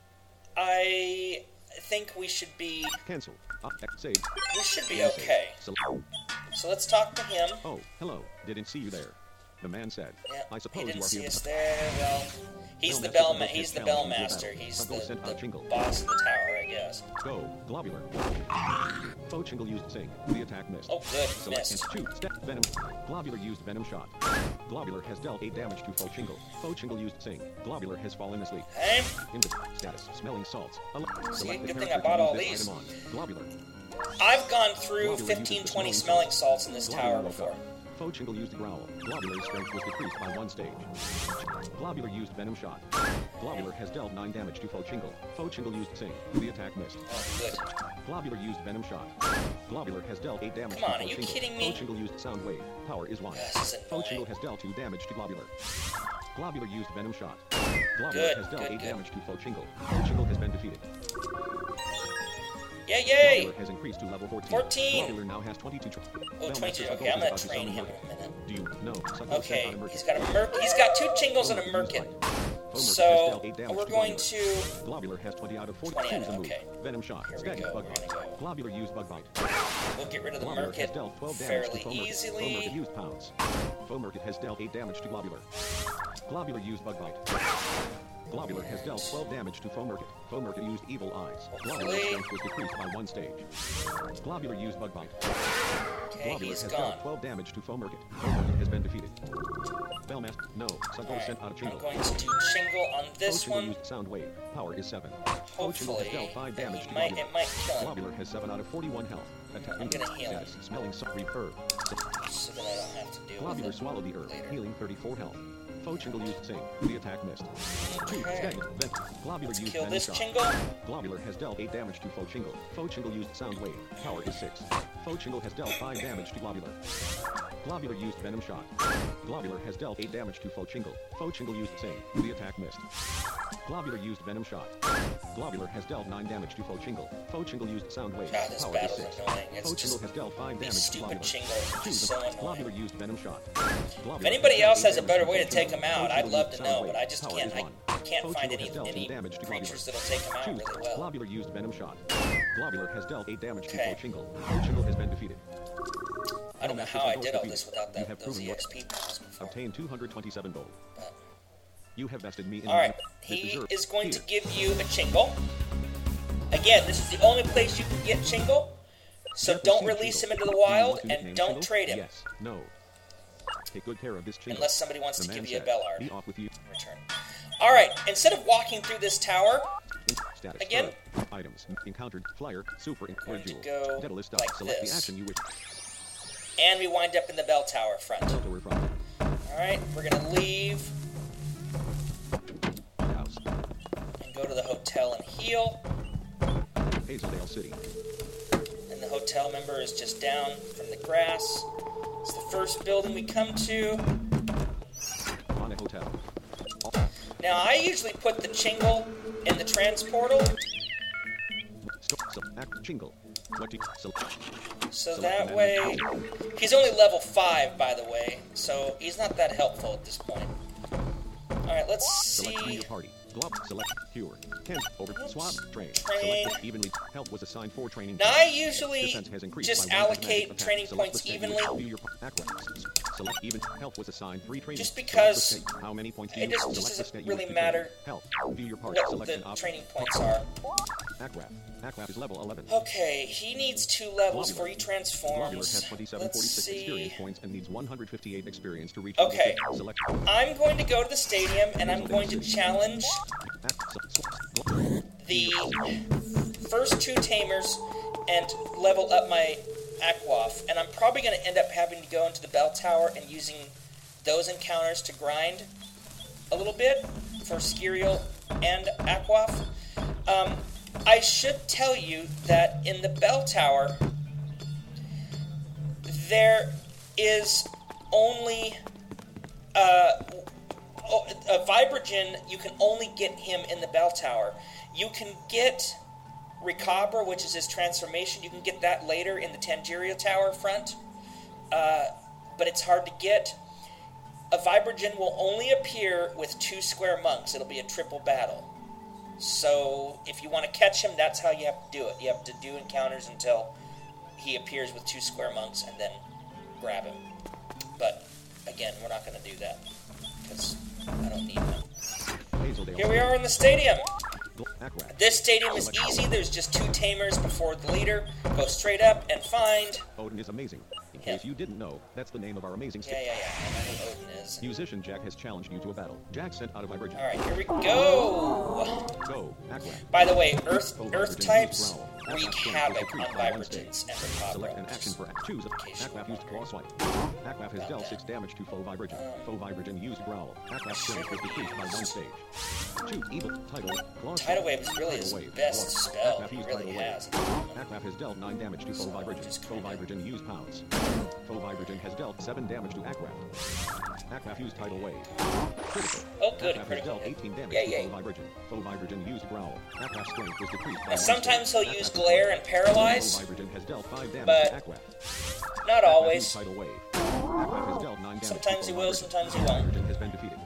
[SPEAKER 1] I think we should be
[SPEAKER 2] Cancel. Uh, save.
[SPEAKER 1] we should be
[SPEAKER 2] Save.
[SPEAKER 1] okay.
[SPEAKER 2] Select.
[SPEAKER 1] So let's talk to him.
[SPEAKER 2] Oh, hello. Didn't see you there. The man said.
[SPEAKER 1] Yeah,
[SPEAKER 2] I
[SPEAKER 1] he
[SPEAKER 2] suppose
[SPEAKER 1] didn't
[SPEAKER 2] you are
[SPEAKER 1] see
[SPEAKER 2] here.
[SPEAKER 1] us there. Well, he's
[SPEAKER 2] No,
[SPEAKER 1] the
[SPEAKER 2] that's
[SPEAKER 1] bell.
[SPEAKER 2] the
[SPEAKER 1] Ma-
[SPEAKER 2] most
[SPEAKER 1] he's the
[SPEAKER 2] challenging
[SPEAKER 1] bell
[SPEAKER 2] battle.
[SPEAKER 1] master. He's
[SPEAKER 2] I'll go
[SPEAKER 1] the,
[SPEAKER 2] send out
[SPEAKER 1] the
[SPEAKER 2] Jingle.
[SPEAKER 1] boss of the tower, I guess.
[SPEAKER 2] Go, Globular. Foe Chingle used Sing. The attack missed.
[SPEAKER 1] Oh, good,
[SPEAKER 2] Select
[SPEAKER 1] missed.
[SPEAKER 2] and shoot. Step Venom. Globular used Venom Shot. Globular has dealt eight damage to Foe Chingle. Foe Chingle used Sing. Globular has fallen asleep.
[SPEAKER 1] Hey,
[SPEAKER 2] Inventory status. Smelling salts. Al-
[SPEAKER 1] See,
[SPEAKER 2] Select the
[SPEAKER 1] good thing
[SPEAKER 2] character
[SPEAKER 1] I bought
[SPEAKER 2] to
[SPEAKER 1] all
[SPEAKER 2] use this
[SPEAKER 1] these.
[SPEAKER 2] item on. Globular.
[SPEAKER 1] I've gone through
[SPEAKER 2] Globular
[SPEAKER 1] fifteen,
[SPEAKER 2] uses the
[SPEAKER 1] twenty
[SPEAKER 2] smelling
[SPEAKER 1] smelling salts in this
[SPEAKER 2] Globular
[SPEAKER 1] tower
[SPEAKER 2] woke
[SPEAKER 1] before.
[SPEAKER 2] up. Foe Chingle used Growl. Globular's strength was decreased by one stage. Globular used Venom Shot. Globular has dealt nine damage to Foe Chingle. Foe Chingle used Sing. The attack missed.
[SPEAKER 1] Oh, good.
[SPEAKER 2] Globular used Venom Shot. Globular has dealt eight damage
[SPEAKER 1] Come on,
[SPEAKER 2] to
[SPEAKER 1] are
[SPEAKER 2] Foe
[SPEAKER 1] you
[SPEAKER 2] Chingle.
[SPEAKER 1] kidding me?
[SPEAKER 2] Foe Chingle used Sound Wave. Power is one.
[SPEAKER 1] This is
[SPEAKER 2] Foe
[SPEAKER 1] annoying.
[SPEAKER 2] Chingle has dealt two damage to Globular. Globular used Venom Shot. Globular
[SPEAKER 1] Good,
[SPEAKER 2] has dealt
[SPEAKER 1] good,
[SPEAKER 2] eight
[SPEAKER 1] good.
[SPEAKER 2] damage to Foe Chingle. Foe Chingle has been defeated.
[SPEAKER 1] Yay, yay!
[SPEAKER 2] Globular has increased to level fourteen.
[SPEAKER 1] fourteen.
[SPEAKER 2] Globular now has twenty-two. Tr-
[SPEAKER 1] Oh,
[SPEAKER 2] Bellmaster
[SPEAKER 1] twenty-two.
[SPEAKER 2] Suckle
[SPEAKER 1] Okay, I'm
[SPEAKER 2] is
[SPEAKER 1] gonna
[SPEAKER 2] about to
[SPEAKER 1] train
[SPEAKER 2] summon
[SPEAKER 1] him
[SPEAKER 2] Merkin.
[SPEAKER 1] in a minute.
[SPEAKER 2] Do you know? Suckle
[SPEAKER 1] Okay,
[SPEAKER 2] sent out a Merkin.
[SPEAKER 1] he's got a merc. He's got two Chingles and a Merkin. So we're going to.
[SPEAKER 2] Globular has twenty out of forty.
[SPEAKER 1] twenty,
[SPEAKER 2] Choose a move.
[SPEAKER 1] okay.
[SPEAKER 2] Venom Shot.
[SPEAKER 1] Here we
[SPEAKER 2] Stagnant
[SPEAKER 1] go,
[SPEAKER 2] Bug
[SPEAKER 1] we're
[SPEAKER 2] Bite.
[SPEAKER 1] gonna go.
[SPEAKER 2] Globular used Bug Bite.
[SPEAKER 1] We'll get rid of the
[SPEAKER 2] Globular has
[SPEAKER 1] Merkin
[SPEAKER 2] dealt twelve damage to
[SPEAKER 1] fairly
[SPEAKER 2] Foe Merkin. Foe Merkin
[SPEAKER 1] easily.
[SPEAKER 2] used Pounce. Foe Merkin has dealt eight damage to Globular. Globular used Bug Bite. Globular has dealt twelve damage to Foe Merkin. Foe Merkin used Evil Eyes. Globular's
[SPEAKER 1] Hopefully.
[SPEAKER 2] strength was decreased by one stage. Globular used Bug Bite.
[SPEAKER 1] Okay,
[SPEAKER 2] Globular
[SPEAKER 1] he's
[SPEAKER 2] has
[SPEAKER 1] gone.
[SPEAKER 2] dealt twelve damage to Foe Merkin. Foe Merkin has been defeated. Bellmaster. No. Suckle
[SPEAKER 1] Alright,
[SPEAKER 2] sent out a
[SPEAKER 1] I'm
[SPEAKER 2] Chingle.
[SPEAKER 1] going to do Chingle on this
[SPEAKER 2] Foe Chingle
[SPEAKER 1] one.
[SPEAKER 2] used Sound Wave. Power is seven. Foe Chingle
[SPEAKER 1] Hopefully,
[SPEAKER 2] has dealt five damage
[SPEAKER 1] he
[SPEAKER 2] to
[SPEAKER 1] might,
[SPEAKER 2] Globular.
[SPEAKER 1] it might kill him
[SPEAKER 2] Globular has seven out of forty-one health. Attack
[SPEAKER 1] I'm gonna heal him.
[SPEAKER 2] status. Smelling salt. Reverb.
[SPEAKER 1] so that I don't have to deal
[SPEAKER 2] Globular
[SPEAKER 1] with it
[SPEAKER 2] swallowed the herb,
[SPEAKER 1] later.
[SPEAKER 2] healing thirty-four health. Foe Chingle used Sing. The attack missed. Two.
[SPEAKER 1] Okay.
[SPEAKER 2] Stagnant. Vent. Globular
[SPEAKER 1] Let's
[SPEAKER 2] used
[SPEAKER 1] kill
[SPEAKER 2] Venom
[SPEAKER 1] this
[SPEAKER 2] Shot.
[SPEAKER 1] Chingle.
[SPEAKER 2] Globular has dealt eight damage to Foe Chingle. Foe Chingle used Sound Wave. Power is six. Foe Chingle has dealt five damage to Globular. Globular used Venom Shot. Globular has dealt eight damage to Foe Chingle. Foe Chingle used Sing. The attack missed. Globular used Venom Shot. Globular has dealt nine damage to Fochingle. Fochingle used Sound Wave.
[SPEAKER 1] God, this
[SPEAKER 2] Power
[SPEAKER 1] battle's
[SPEAKER 2] six.
[SPEAKER 1] annoying. It's
[SPEAKER 2] Fochingle
[SPEAKER 1] just
[SPEAKER 2] has dealt five
[SPEAKER 1] these
[SPEAKER 2] damage to
[SPEAKER 1] stupid
[SPEAKER 2] Globular.
[SPEAKER 1] Chingles.
[SPEAKER 2] Two,
[SPEAKER 1] It's so annoying.
[SPEAKER 2] Globular used Venom Shot.
[SPEAKER 1] If anybody else has a better way to take them out, I'd love to know, but I just can't. I can't find any any creatures that'll take them out
[SPEAKER 2] Two,
[SPEAKER 1] really well.
[SPEAKER 2] Globular used Venom Shot. Globular has dealt eight damage
[SPEAKER 1] Okay.
[SPEAKER 2] to Fochingle. Fochingle has been defeated.
[SPEAKER 1] I don't know how I did all this without
[SPEAKER 2] You
[SPEAKER 1] that
[SPEAKER 2] have
[SPEAKER 1] those
[SPEAKER 2] proven
[SPEAKER 1] E
[SPEAKER 2] your-
[SPEAKER 1] X P points before.
[SPEAKER 2] Obtained two hundred twenty-seven gold.
[SPEAKER 1] But-
[SPEAKER 2] You have vested me in
[SPEAKER 1] All right,
[SPEAKER 2] the
[SPEAKER 1] he
[SPEAKER 2] deserve-
[SPEAKER 1] is going to
[SPEAKER 2] Here.
[SPEAKER 1] give you a Chingle. Again, this is the only place you can get Chingle, so
[SPEAKER 2] Have
[SPEAKER 1] don't
[SPEAKER 2] received
[SPEAKER 1] release him
[SPEAKER 2] Chingle.
[SPEAKER 1] into the
[SPEAKER 2] Do you
[SPEAKER 1] wild,
[SPEAKER 2] want to
[SPEAKER 1] and
[SPEAKER 2] nickname
[SPEAKER 1] don't
[SPEAKER 2] Chingle?
[SPEAKER 1] trade him
[SPEAKER 2] Yes. No. Take good care of this Chingle.
[SPEAKER 1] unless somebody wants
[SPEAKER 2] The
[SPEAKER 1] to
[SPEAKER 2] man
[SPEAKER 1] give you a
[SPEAKER 2] said,
[SPEAKER 1] Bellard
[SPEAKER 2] Be off with you.
[SPEAKER 1] in return. All right, instead of walking through this tower,
[SPEAKER 2] Status.
[SPEAKER 1] Again.
[SPEAKER 2] Third. Items. Encountered. Flyer. Super.
[SPEAKER 1] Going to
[SPEAKER 2] Jewel.
[SPEAKER 1] go
[SPEAKER 2] Daedalus dot.
[SPEAKER 1] like
[SPEAKER 2] Select
[SPEAKER 1] this.
[SPEAKER 2] the action you wish.
[SPEAKER 1] and we wind up in the bell tower front.
[SPEAKER 2] Delta we're from.
[SPEAKER 1] All right, we're going to leave
[SPEAKER 2] House.
[SPEAKER 1] and go to the hotel and heal.
[SPEAKER 2] Hazeldale City.
[SPEAKER 1] And the hotel member is just down from the grass. It's the first building we come to.
[SPEAKER 2] On a hotel.
[SPEAKER 1] Now, I usually put the Chingle in the transportal,
[SPEAKER 2] Stop. Select. Chingle. twenty. Select.
[SPEAKER 1] so
[SPEAKER 2] Select
[SPEAKER 1] that
[SPEAKER 2] amendment.
[SPEAKER 1] way... He's only level five, by the way, so he's not that helpful at this point. Alright, let's
[SPEAKER 2] Select
[SPEAKER 1] see...
[SPEAKER 2] your party. Glob. Select. Cure. Ten. Over. Swap. Train.
[SPEAKER 1] Train.
[SPEAKER 2] Select. Evenly. Help was assigned four training
[SPEAKER 1] Now,
[SPEAKER 2] points.
[SPEAKER 1] I usually
[SPEAKER 2] Defense has increased
[SPEAKER 1] just
[SPEAKER 2] by one
[SPEAKER 1] allocate
[SPEAKER 2] automatic attack.
[SPEAKER 1] training
[SPEAKER 2] Select
[SPEAKER 1] points
[SPEAKER 2] the state
[SPEAKER 1] evenly.
[SPEAKER 2] you wish. View your acrobatics. Select even. Health was assigned three training.
[SPEAKER 1] Just
[SPEAKER 2] Select
[SPEAKER 1] because
[SPEAKER 2] the state. How many points do
[SPEAKER 1] it
[SPEAKER 2] you
[SPEAKER 1] just-
[SPEAKER 2] select
[SPEAKER 1] just
[SPEAKER 2] the
[SPEAKER 1] doesn't
[SPEAKER 2] state you
[SPEAKER 1] really
[SPEAKER 2] wish to train.
[SPEAKER 1] matter
[SPEAKER 2] Health. View your party.
[SPEAKER 1] what
[SPEAKER 2] Selection
[SPEAKER 1] the
[SPEAKER 2] option.
[SPEAKER 1] training points are.
[SPEAKER 2] Acrab. Acrab is level eleven.
[SPEAKER 1] Okay, he needs two levels
[SPEAKER 2] Globular.
[SPEAKER 1] for he
[SPEAKER 2] Globular
[SPEAKER 1] transforms.
[SPEAKER 2] has twenty-seven
[SPEAKER 1] Let's
[SPEAKER 2] forty-six
[SPEAKER 1] see...
[SPEAKER 2] experience points and needs one hundred fifty-eight experience to reach
[SPEAKER 1] Okay.
[SPEAKER 2] level six. Select.
[SPEAKER 1] I'm going to go to the stadium, and I'm going to challenge
[SPEAKER 2] Ac- sw- sw-
[SPEAKER 1] the first two tamers and level up my Aquoth. And I'm probably going to end up having to go into the bell tower and using those encounters to grind a little bit for Skiriel and Aquoth. Um, I should tell you that in the bell tower, there is only uh, a Vibragen. You can only get him in the bell tower. You can get Recabra, which is his transformation. You can get that later in the Tangeria Tower front, uh, but it's hard to get. A Vibragen will only appear with two square monks. It'll be a triple battle. So if you want to catch him, that's how you have to do it. You have to do encounters until he appears with two square monks and then grab him. But again, we're not going to do that because I don't need him.
[SPEAKER 2] Hazeldale
[SPEAKER 1] Here we are in the stadium.
[SPEAKER 2] Acrab.
[SPEAKER 1] This stadium is easy. There's just two tamers before the leader. Go straight up and find...
[SPEAKER 2] Odin is amazing. In
[SPEAKER 1] Him.
[SPEAKER 2] case you didn't know, that's the name of our amazing
[SPEAKER 1] Yeah,
[SPEAKER 2] state.
[SPEAKER 1] yeah, yeah. I know who Odin is.
[SPEAKER 2] Musician Jack has challenged you to a battle. Jack sent out a Vibragen.
[SPEAKER 1] Alright, here we go.
[SPEAKER 2] Go. Acrab.
[SPEAKER 1] By the way, Earth
[SPEAKER 2] Oh,
[SPEAKER 1] Earth
[SPEAKER 2] Vibragen
[SPEAKER 1] types
[SPEAKER 2] used growl.
[SPEAKER 1] wreak
[SPEAKER 2] Acrab strength
[SPEAKER 1] havoc
[SPEAKER 2] was
[SPEAKER 1] on
[SPEAKER 2] decreased by one stage.
[SPEAKER 1] Vibragens and
[SPEAKER 2] Select an
[SPEAKER 1] Recabra.
[SPEAKER 2] action for act. Choose a
[SPEAKER 1] case you're
[SPEAKER 2] Acrab used claw
[SPEAKER 1] wondering.
[SPEAKER 2] swipe. Acrab has
[SPEAKER 1] About
[SPEAKER 2] dealt
[SPEAKER 1] that.
[SPEAKER 2] six damage to foe Vibragen. Foe Vibragen used growl. Acrab strength was decreased by one stage. Two evil tidal. Claw
[SPEAKER 1] Tidal
[SPEAKER 2] swipe.
[SPEAKER 1] Wave is really
[SPEAKER 2] Tidal
[SPEAKER 1] his
[SPEAKER 2] wave.
[SPEAKER 1] best
[SPEAKER 2] Claw.
[SPEAKER 1] spell.
[SPEAKER 2] Acrab
[SPEAKER 1] He
[SPEAKER 2] used
[SPEAKER 1] really
[SPEAKER 2] tidal wave.
[SPEAKER 1] has.
[SPEAKER 2] Acrab has dealt nine damage to foe
[SPEAKER 1] So,
[SPEAKER 2] Vibragen.
[SPEAKER 1] just
[SPEAKER 2] Foe
[SPEAKER 1] kinda-
[SPEAKER 2] Vibragen used pounds. Foe Vibragen has dealt seven damage to Acrab. Acrab used tidal wave. Critical.
[SPEAKER 1] Oh, good,
[SPEAKER 2] Acrab has
[SPEAKER 1] critical
[SPEAKER 2] dealt
[SPEAKER 1] hit.
[SPEAKER 2] eighteen damage
[SPEAKER 1] Yeah,
[SPEAKER 2] to
[SPEAKER 1] yeah.
[SPEAKER 2] foe Vibragen. Foe Vibragen used growl. Acrab strength was decreased by
[SPEAKER 1] Now,
[SPEAKER 2] one
[SPEAKER 1] sometimes
[SPEAKER 2] stage.
[SPEAKER 1] he'll use
[SPEAKER 2] Acrab
[SPEAKER 1] glare and paralyze,
[SPEAKER 2] Foe Vibragen has dealt five damage
[SPEAKER 1] but
[SPEAKER 2] to Acrab.
[SPEAKER 1] not
[SPEAKER 2] Acrab
[SPEAKER 1] always.
[SPEAKER 2] used tidal wave. Acrab has dealt nine damage
[SPEAKER 1] Sometimes
[SPEAKER 2] to
[SPEAKER 1] he
[SPEAKER 2] foe
[SPEAKER 1] will,
[SPEAKER 2] Vibragen.
[SPEAKER 1] sometimes he won't.
[SPEAKER 2] Vibragen has been defeated.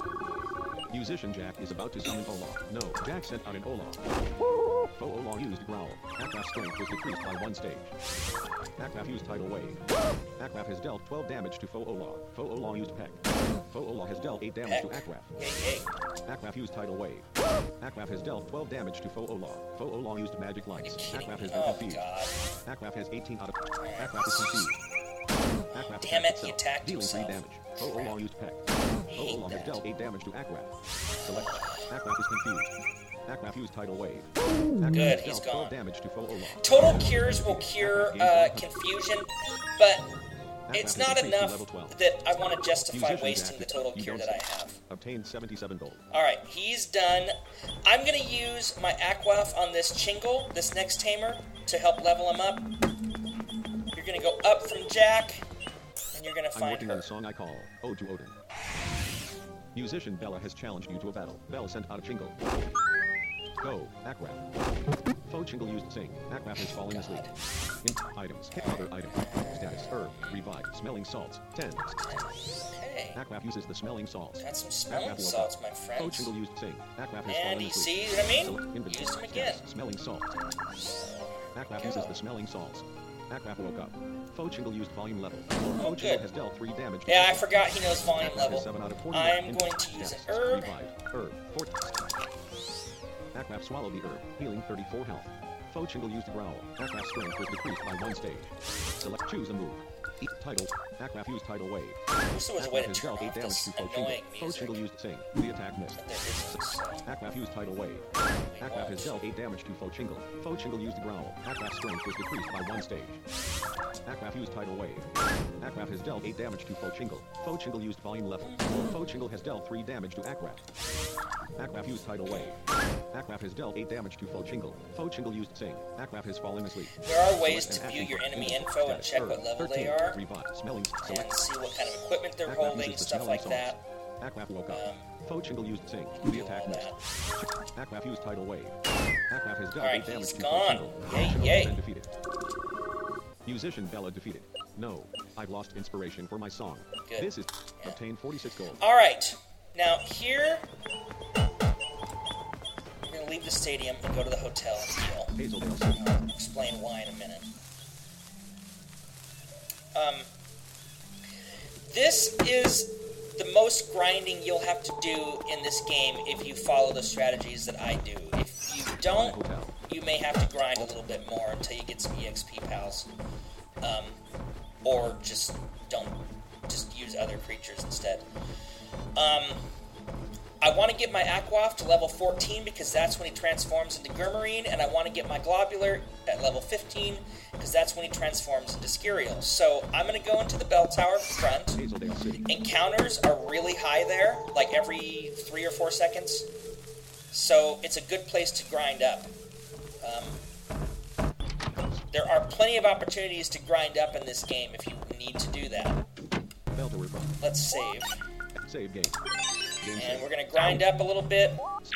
[SPEAKER 2] Musician Jack is about to summon Olaf. No, Jack sent out an Olaf. Foe Olaf used growl. Acrab's strength was decreased by one stage. Acrab used tidal wave. Acrab has dealt twelve damage to foe Olaf. Foe Olaf used peck. Foe Olaf has dealt eight damage to
[SPEAKER 1] Peck.
[SPEAKER 2] Acrab.
[SPEAKER 1] Yay, yay.
[SPEAKER 2] Acrab used tidal wave. Acrab has dealt twelve damage to foe Olaf. Foe Olaf used magic
[SPEAKER 1] Are you
[SPEAKER 2] lights.
[SPEAKER 1] kidding
[SPEAKER 2] Acrab
[SPEAKER 1] me?
[SPEAKER 2] has been
[SPEAKER 1] Oh,
[SPEAKER 2] confused.
[SPEAKER 1] God.
[SPEAKER 2] Acrab has eighteen out of. Acrab is confused. Acrab
[SPEAKER 1] Damn it,
[SPEAKER 2] attacked
[SPEAKER 1] he
[SPEAKER 2] itself,
[SPEAKER 1] attacked
[SPEAKER 2] dealing three
[SPEAKER 1] himself.
[SPEAKER 2] damage. Foe
[SPEAKER 1] Crap.
[SPEAKER 2] Olaf used peck.
[SPEAKER 1] hate
[SPEAKER 2] Foe Olaf has
[SPEAKER 1] that.
[SPEAKER 2] dealt eight damage to Acrab. Select. Acrab is confused. Acrab used tidal wave. Acrab
[SPEAKER 1] Good,
[SPEAKER 2] has
[SPEAKER 1] he's
[SPEAKER 2] dealt twelve
[SPEAKER 1] gone.
[SPEAKER 2] damage to foe Olaf.
[SPEAKER 1] Total cures will cure uh, confusion, but it's
[SPEAKER 2] Acrab
[SPEAKER 1] not
[SPEAKER 2] has increased to
[SPEAKER 1] enough
[SPEAKER 2] level twelve.
[SPEAKER 1] that I want to justify
[SPEAKER 2] Musician
[SPEAKER 1] wasting
[SPEAKER 2] Jack,
[SPEAKER 1] the total
[SPEAKER 2] you
[SPEAKER 1] cure
[SPEAKER 2] don't
[SPEAKER 1] that I
[SPEAKER 2] suck.
[SPEAKER 1] have.
[SPEAKER 2] Obtained seventy-seven gold.
[SPEAKER 1] Alright, he's done. I'm going to use my Aquoth on this Chingle, this next tamer, to help level him up. You're going to go up from Jack, and you're going to
[SPEAKER 2] I'm
[SPEAKER 1] find
[SPEAKER 2] working on
[SPEAKER 1] her.
[SPEAKER 2] a song I call Ode to Odin. Musician Bella has challenged you to a battle. Bell sent out a jingle. Go, Akraf. Faux jingle used sing. Akraf is falling asleep. In items. Other items. Status. Herb. Revive. Smelling salts. ten.
[SPEAKER 1] Okay.
[SPEAKER 2] Akraf uses the smelling salts.
[SPEAKER 1] Got some smelling
[SPEAKER 2] Akraf
[SPEAKER 1] salts, my
[SPEAKER 2] Faux
[SPEAKER 1] friends.
[SPEAKER 2] jingle used sing. Akraf has
[SPEAKER 1] And
[SPEAKER 2] fallen
[SPEAKER 1] you
[SPEAKER 2] asleep.
[SPEAKER 1] see what I mean?
[SPEAKER 2] Select inventory.
[SPEAKER 1] Use them again.
[SPEAKER 2] Status. Smelling salts. Akraf
[SPEAKER 1] Go.
[SPEAKER 2] uses the smelling salts. Akraf woke up. Faux jingle used volume level.
[SPEAKER 1] Oh,
[SPEAKER 2] Faux jingle
[SPEAKER 1] good.
[SPEAKER 2] has dealt three damage. to
[SPEAKER 1] Yeah, I
[SPEAKER 2] Akraf.
[SPEAKER 1] forgot he knows volume
[SPEAKER 2] Akraf
[SPEAKER 1] level.
[SPEAKER 2] has seven out of forty.
[SPEAKER 1] I'm
[SPEAKER 2] Inventory.
[SPEAKER 1] going to use an
[SPEAKER 2] Status.
[SPEAKER 1] herb.
[SPEAKER 2] Revive. Herb. four. Akraf swallowed the herb, healing thirty-four health. Faux jingle used growl. Akraf's strength was decreased by one stage. Select choose a move. E title. Akraf used tidal wave.
[SPEAKER 1] I wish there was a way
[SPEAKER 2] Akraf
[SPEAKER 1] to
[SPEAKER 2] has
[SPEAKER 1] turn
[SPEAKER 2] dealt eight
[SPEAKER 1] off
[SPEAKER 2] damage
[SPEAKER 1] this
[SPEAKER 2] to Faux jingle.
[SPEAKER 1] annoying
[SPEAKER 2] Faux
[SPEAKER 1] music.
[SPEAKER 2] jingle used sing. The attack missed.
[SPEAKER 1] But there isn't, so
[SPEAKER 2] Akraf used tidal wave.
[SPEAKER 1] we
[SPEAKER 2] Akraf has
[SPEAKER 1] won't.
[SPEAKER 2] dealt eight damage to Faux jingle. Faux jingle used growl. Akraf's strength was decreased by one stage. Akraf used tidal wave. Akraf has dealt eight damage to Faux jingle. Faux jingle used volume level. Faux jingle has dealt three damage to Akraf. Akraf used tidal wave. Akraf has dealt eight damage to Faux jingle. Faux jingle used sing. Akraf has fallen asleep.
[SPEAKER 1] There are ways
[SPEAKER 2] Select
[SPEAKER 1] to
[SPEAKER 2] an
[SPEAKER 1] view
[SPEAKER 2] action
[SPEAKER 1] your
[SPEAKER 2] point.
[SPEAKER 1] enemy info and
[SPEAKER 2] Status.
[SPEAKER 1] check
[SPEAKER 2] Herb.
[SPEAKER 1] what level they
[SPEAKER 2] thirteen.
[SPEAKER 1] are
[SPEAKER 2] Revive. Smelling.
[SPEAKER 1] and
[SPEAKER 2] Select.
[SPEAKER 1] see what kind of equipment they're
[SPEAKER 2] Akraf
[SPEAKER 1] holding,
[SPEAKER 2] uses the
[SPEAKER 1] stuff
[SPEAKER 2] smelling
[SPEAKER 1] like that.
[SPEAKER 2] salts. Akraf woke up.
[SPEAKER 1] Um,
[SPEAKER 2] Faux jingle used sing.
[SPEAKER 1] do
[SPEAKER 2] The
[SPEAKER 1] all
[SPEAKER 2] attack missed.
[SPEAKER 1] that.
[SPEAKER 2] Akraf used tidal wave. Akraf has dealt
[SPEAKER 1] Alright,
[SPEAKER 2] eight damage
[SPEAKER 1] he's
[SPEAKER 2] to
[SPEAKER 1] gone.
[SPEAKER 2] Faux jingle.
[SPEAKER 1] Yay,
[SPEAKER 2] Faux jingle
[SPEAKER 1] yay.
[SPEAKER 2] has been defeated. Musician Bella defeated. No, I've lost inspiration for my song.
[SPEAKER 1] Good.
[SPEAKER 2] This is
[SPEAKER 1] Yeah.
[SPEAKER 2] obtain forty-six gold.
[SPEAKER 1] All right. Now here, we're gonna leave the stadium and go to the hotel and heal.
[SPEAKER 2] Hazeldale City.
[SPEAKER 1] I'll explain why in a minute. Um, this is the most grinding you'll have to do in this game if you follow the strategies that I do. If you don't,
[SPEAKER 2] Hotel.
[SPEAKER 1] you may have to grind a little bit more until you get some E X P pals. Um, or just don't, just use other creatures instead. Um, I want to get my Aquaf to level fourteen because that's when he transforms into Gurmarine, and I want to get my Globular at level fifteen because that's when he transforms into Skiriel. So I'm going to go into the bell tower front.
[SPEAKER 2] Hazeldale City.
[SPEAKER 1] Encounters are really high there, like every three or four seconds. So it's a good place to grind up. Um, there are plenty of opportunities to grind up in this game if you need to do that.
[SPEAKER 2] Bell Tower front.
[SPEAKER 1] Let's save.
[SPEAKER 2] Save game. Game
[SPEAKER 1] And
[SPEAKER 2] save.
[SPEAKER 1] we're going to grind up a little bit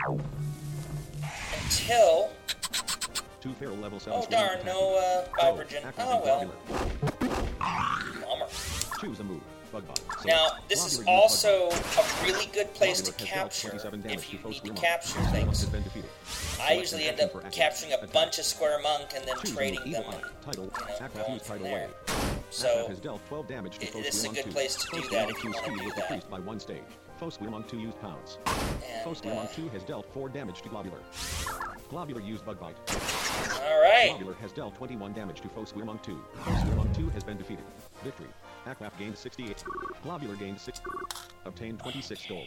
[SPEAKER 1] until...
[SPEAKER 2] Two feral level seven.
[SPEAKER 1] Oh
[SPEAKER 2] swimming
[SPEAKER 1] darn,
[SPEAKER 2] attack.
[SPEAKER 1] no uh,
[SPEAKER 2] Go.
[SPEAKER 1] Vibragen.
[SPEAKER 2] Akraf
[SPEAKER 1] Oh
[SPEAKER 2] and
[SPEAKER 1] well,
[SPEAKER 2] Globular.
[SPEAKER 1] bummer.
[SPEAKER 2] Choose a move. Bugbot. Select.
[SPEAKER 1] Now, this is
[SPEAKER 2] Globular used
[SPEAKER 1] also a really good place to
[SPEAKER 2] Globular has dealt
[SPEAKER 1] capture
[SPEAKER 2] twenty-seven damage
[SPEAKER 1] if you
[SPEAKER 2] to
[SPEAKER 1] need to
[SPEAKER 2] Faux
[SPEAKER 1] capture
[SPEAKER 2] Squirmont.
[SPEAKER 1] things.
[SPEAKER 2] Has been defeated.
[SPEAKER 1] I
[SPEAKER 2] Select
[SPEAKER 1] usually
[SPEAKER 2] an
[SPEAKER 1] end
[SPEAKER 2] action
[SPEAKER 1] up
[SPEAKER 2] for action.
[SPEAKER 1] capturing a
[SPEAKER 2] Attack.
[SPEAKER 1] bunch of Square Monk and then
[SPEAKER 2] Choose a
[SPEAKER 1] trading
[SPEAKER 2] move.
[SPEAKER 1] them
[SPEAKER 2] Evil
[SPEAKER 1] and,
[SPEAKER 2] Eye. Title.
[SPEAKER 1] you know,
[SPEAKER 2] Akraf
[SPEAKER 1] going
[SPEAKER 2] used
[SPEAKER 1] from
[SPEAKER 2] tidal
[SPEAKER 1] there.
[SPEAKER 2] wave.
[SPEAKER 1] So,
[SPEAKER 2] Akraf has dealt twelve damage to
[SPEAKER 1] it-
[SPEAKER 2] Faux
[SPEAKER 1] this is a
[SPEAKER 2] Squirmont
[SPEAKER 1] good
[SPEAKER 2] two.
[SPEAKER 1] place to do
[SPEAKER 2] Faux
[SPEAKER 1] that
[SPEAKER 2] Squirmont
[SPEAKER 1] if you
[SPEAKER 2] two's
[SPEAKER 1] wanna
[SPEAKER 2] speed
[SPEAKER 1] do
[SPEAKER 2] was
[SPEAKER 1] that.
[SPEAKER 2] decreased by one stage. Faux Squirmont two used pounds. Faux
[SPEAKER 1] and, uh,
[SPEAKER 2] Squirmont two has dealt four damage to Globular. Globular used Bug Bite.
[SPEAKER 1] alright.
[SPEAKER 2] Globular has dealt twenty-one damage to Faux Squirmont two. Faux Squirmont two has been defeated. Victory. Akraf gained sixty-eight. Globular gained six. Obtained twenty-six gold.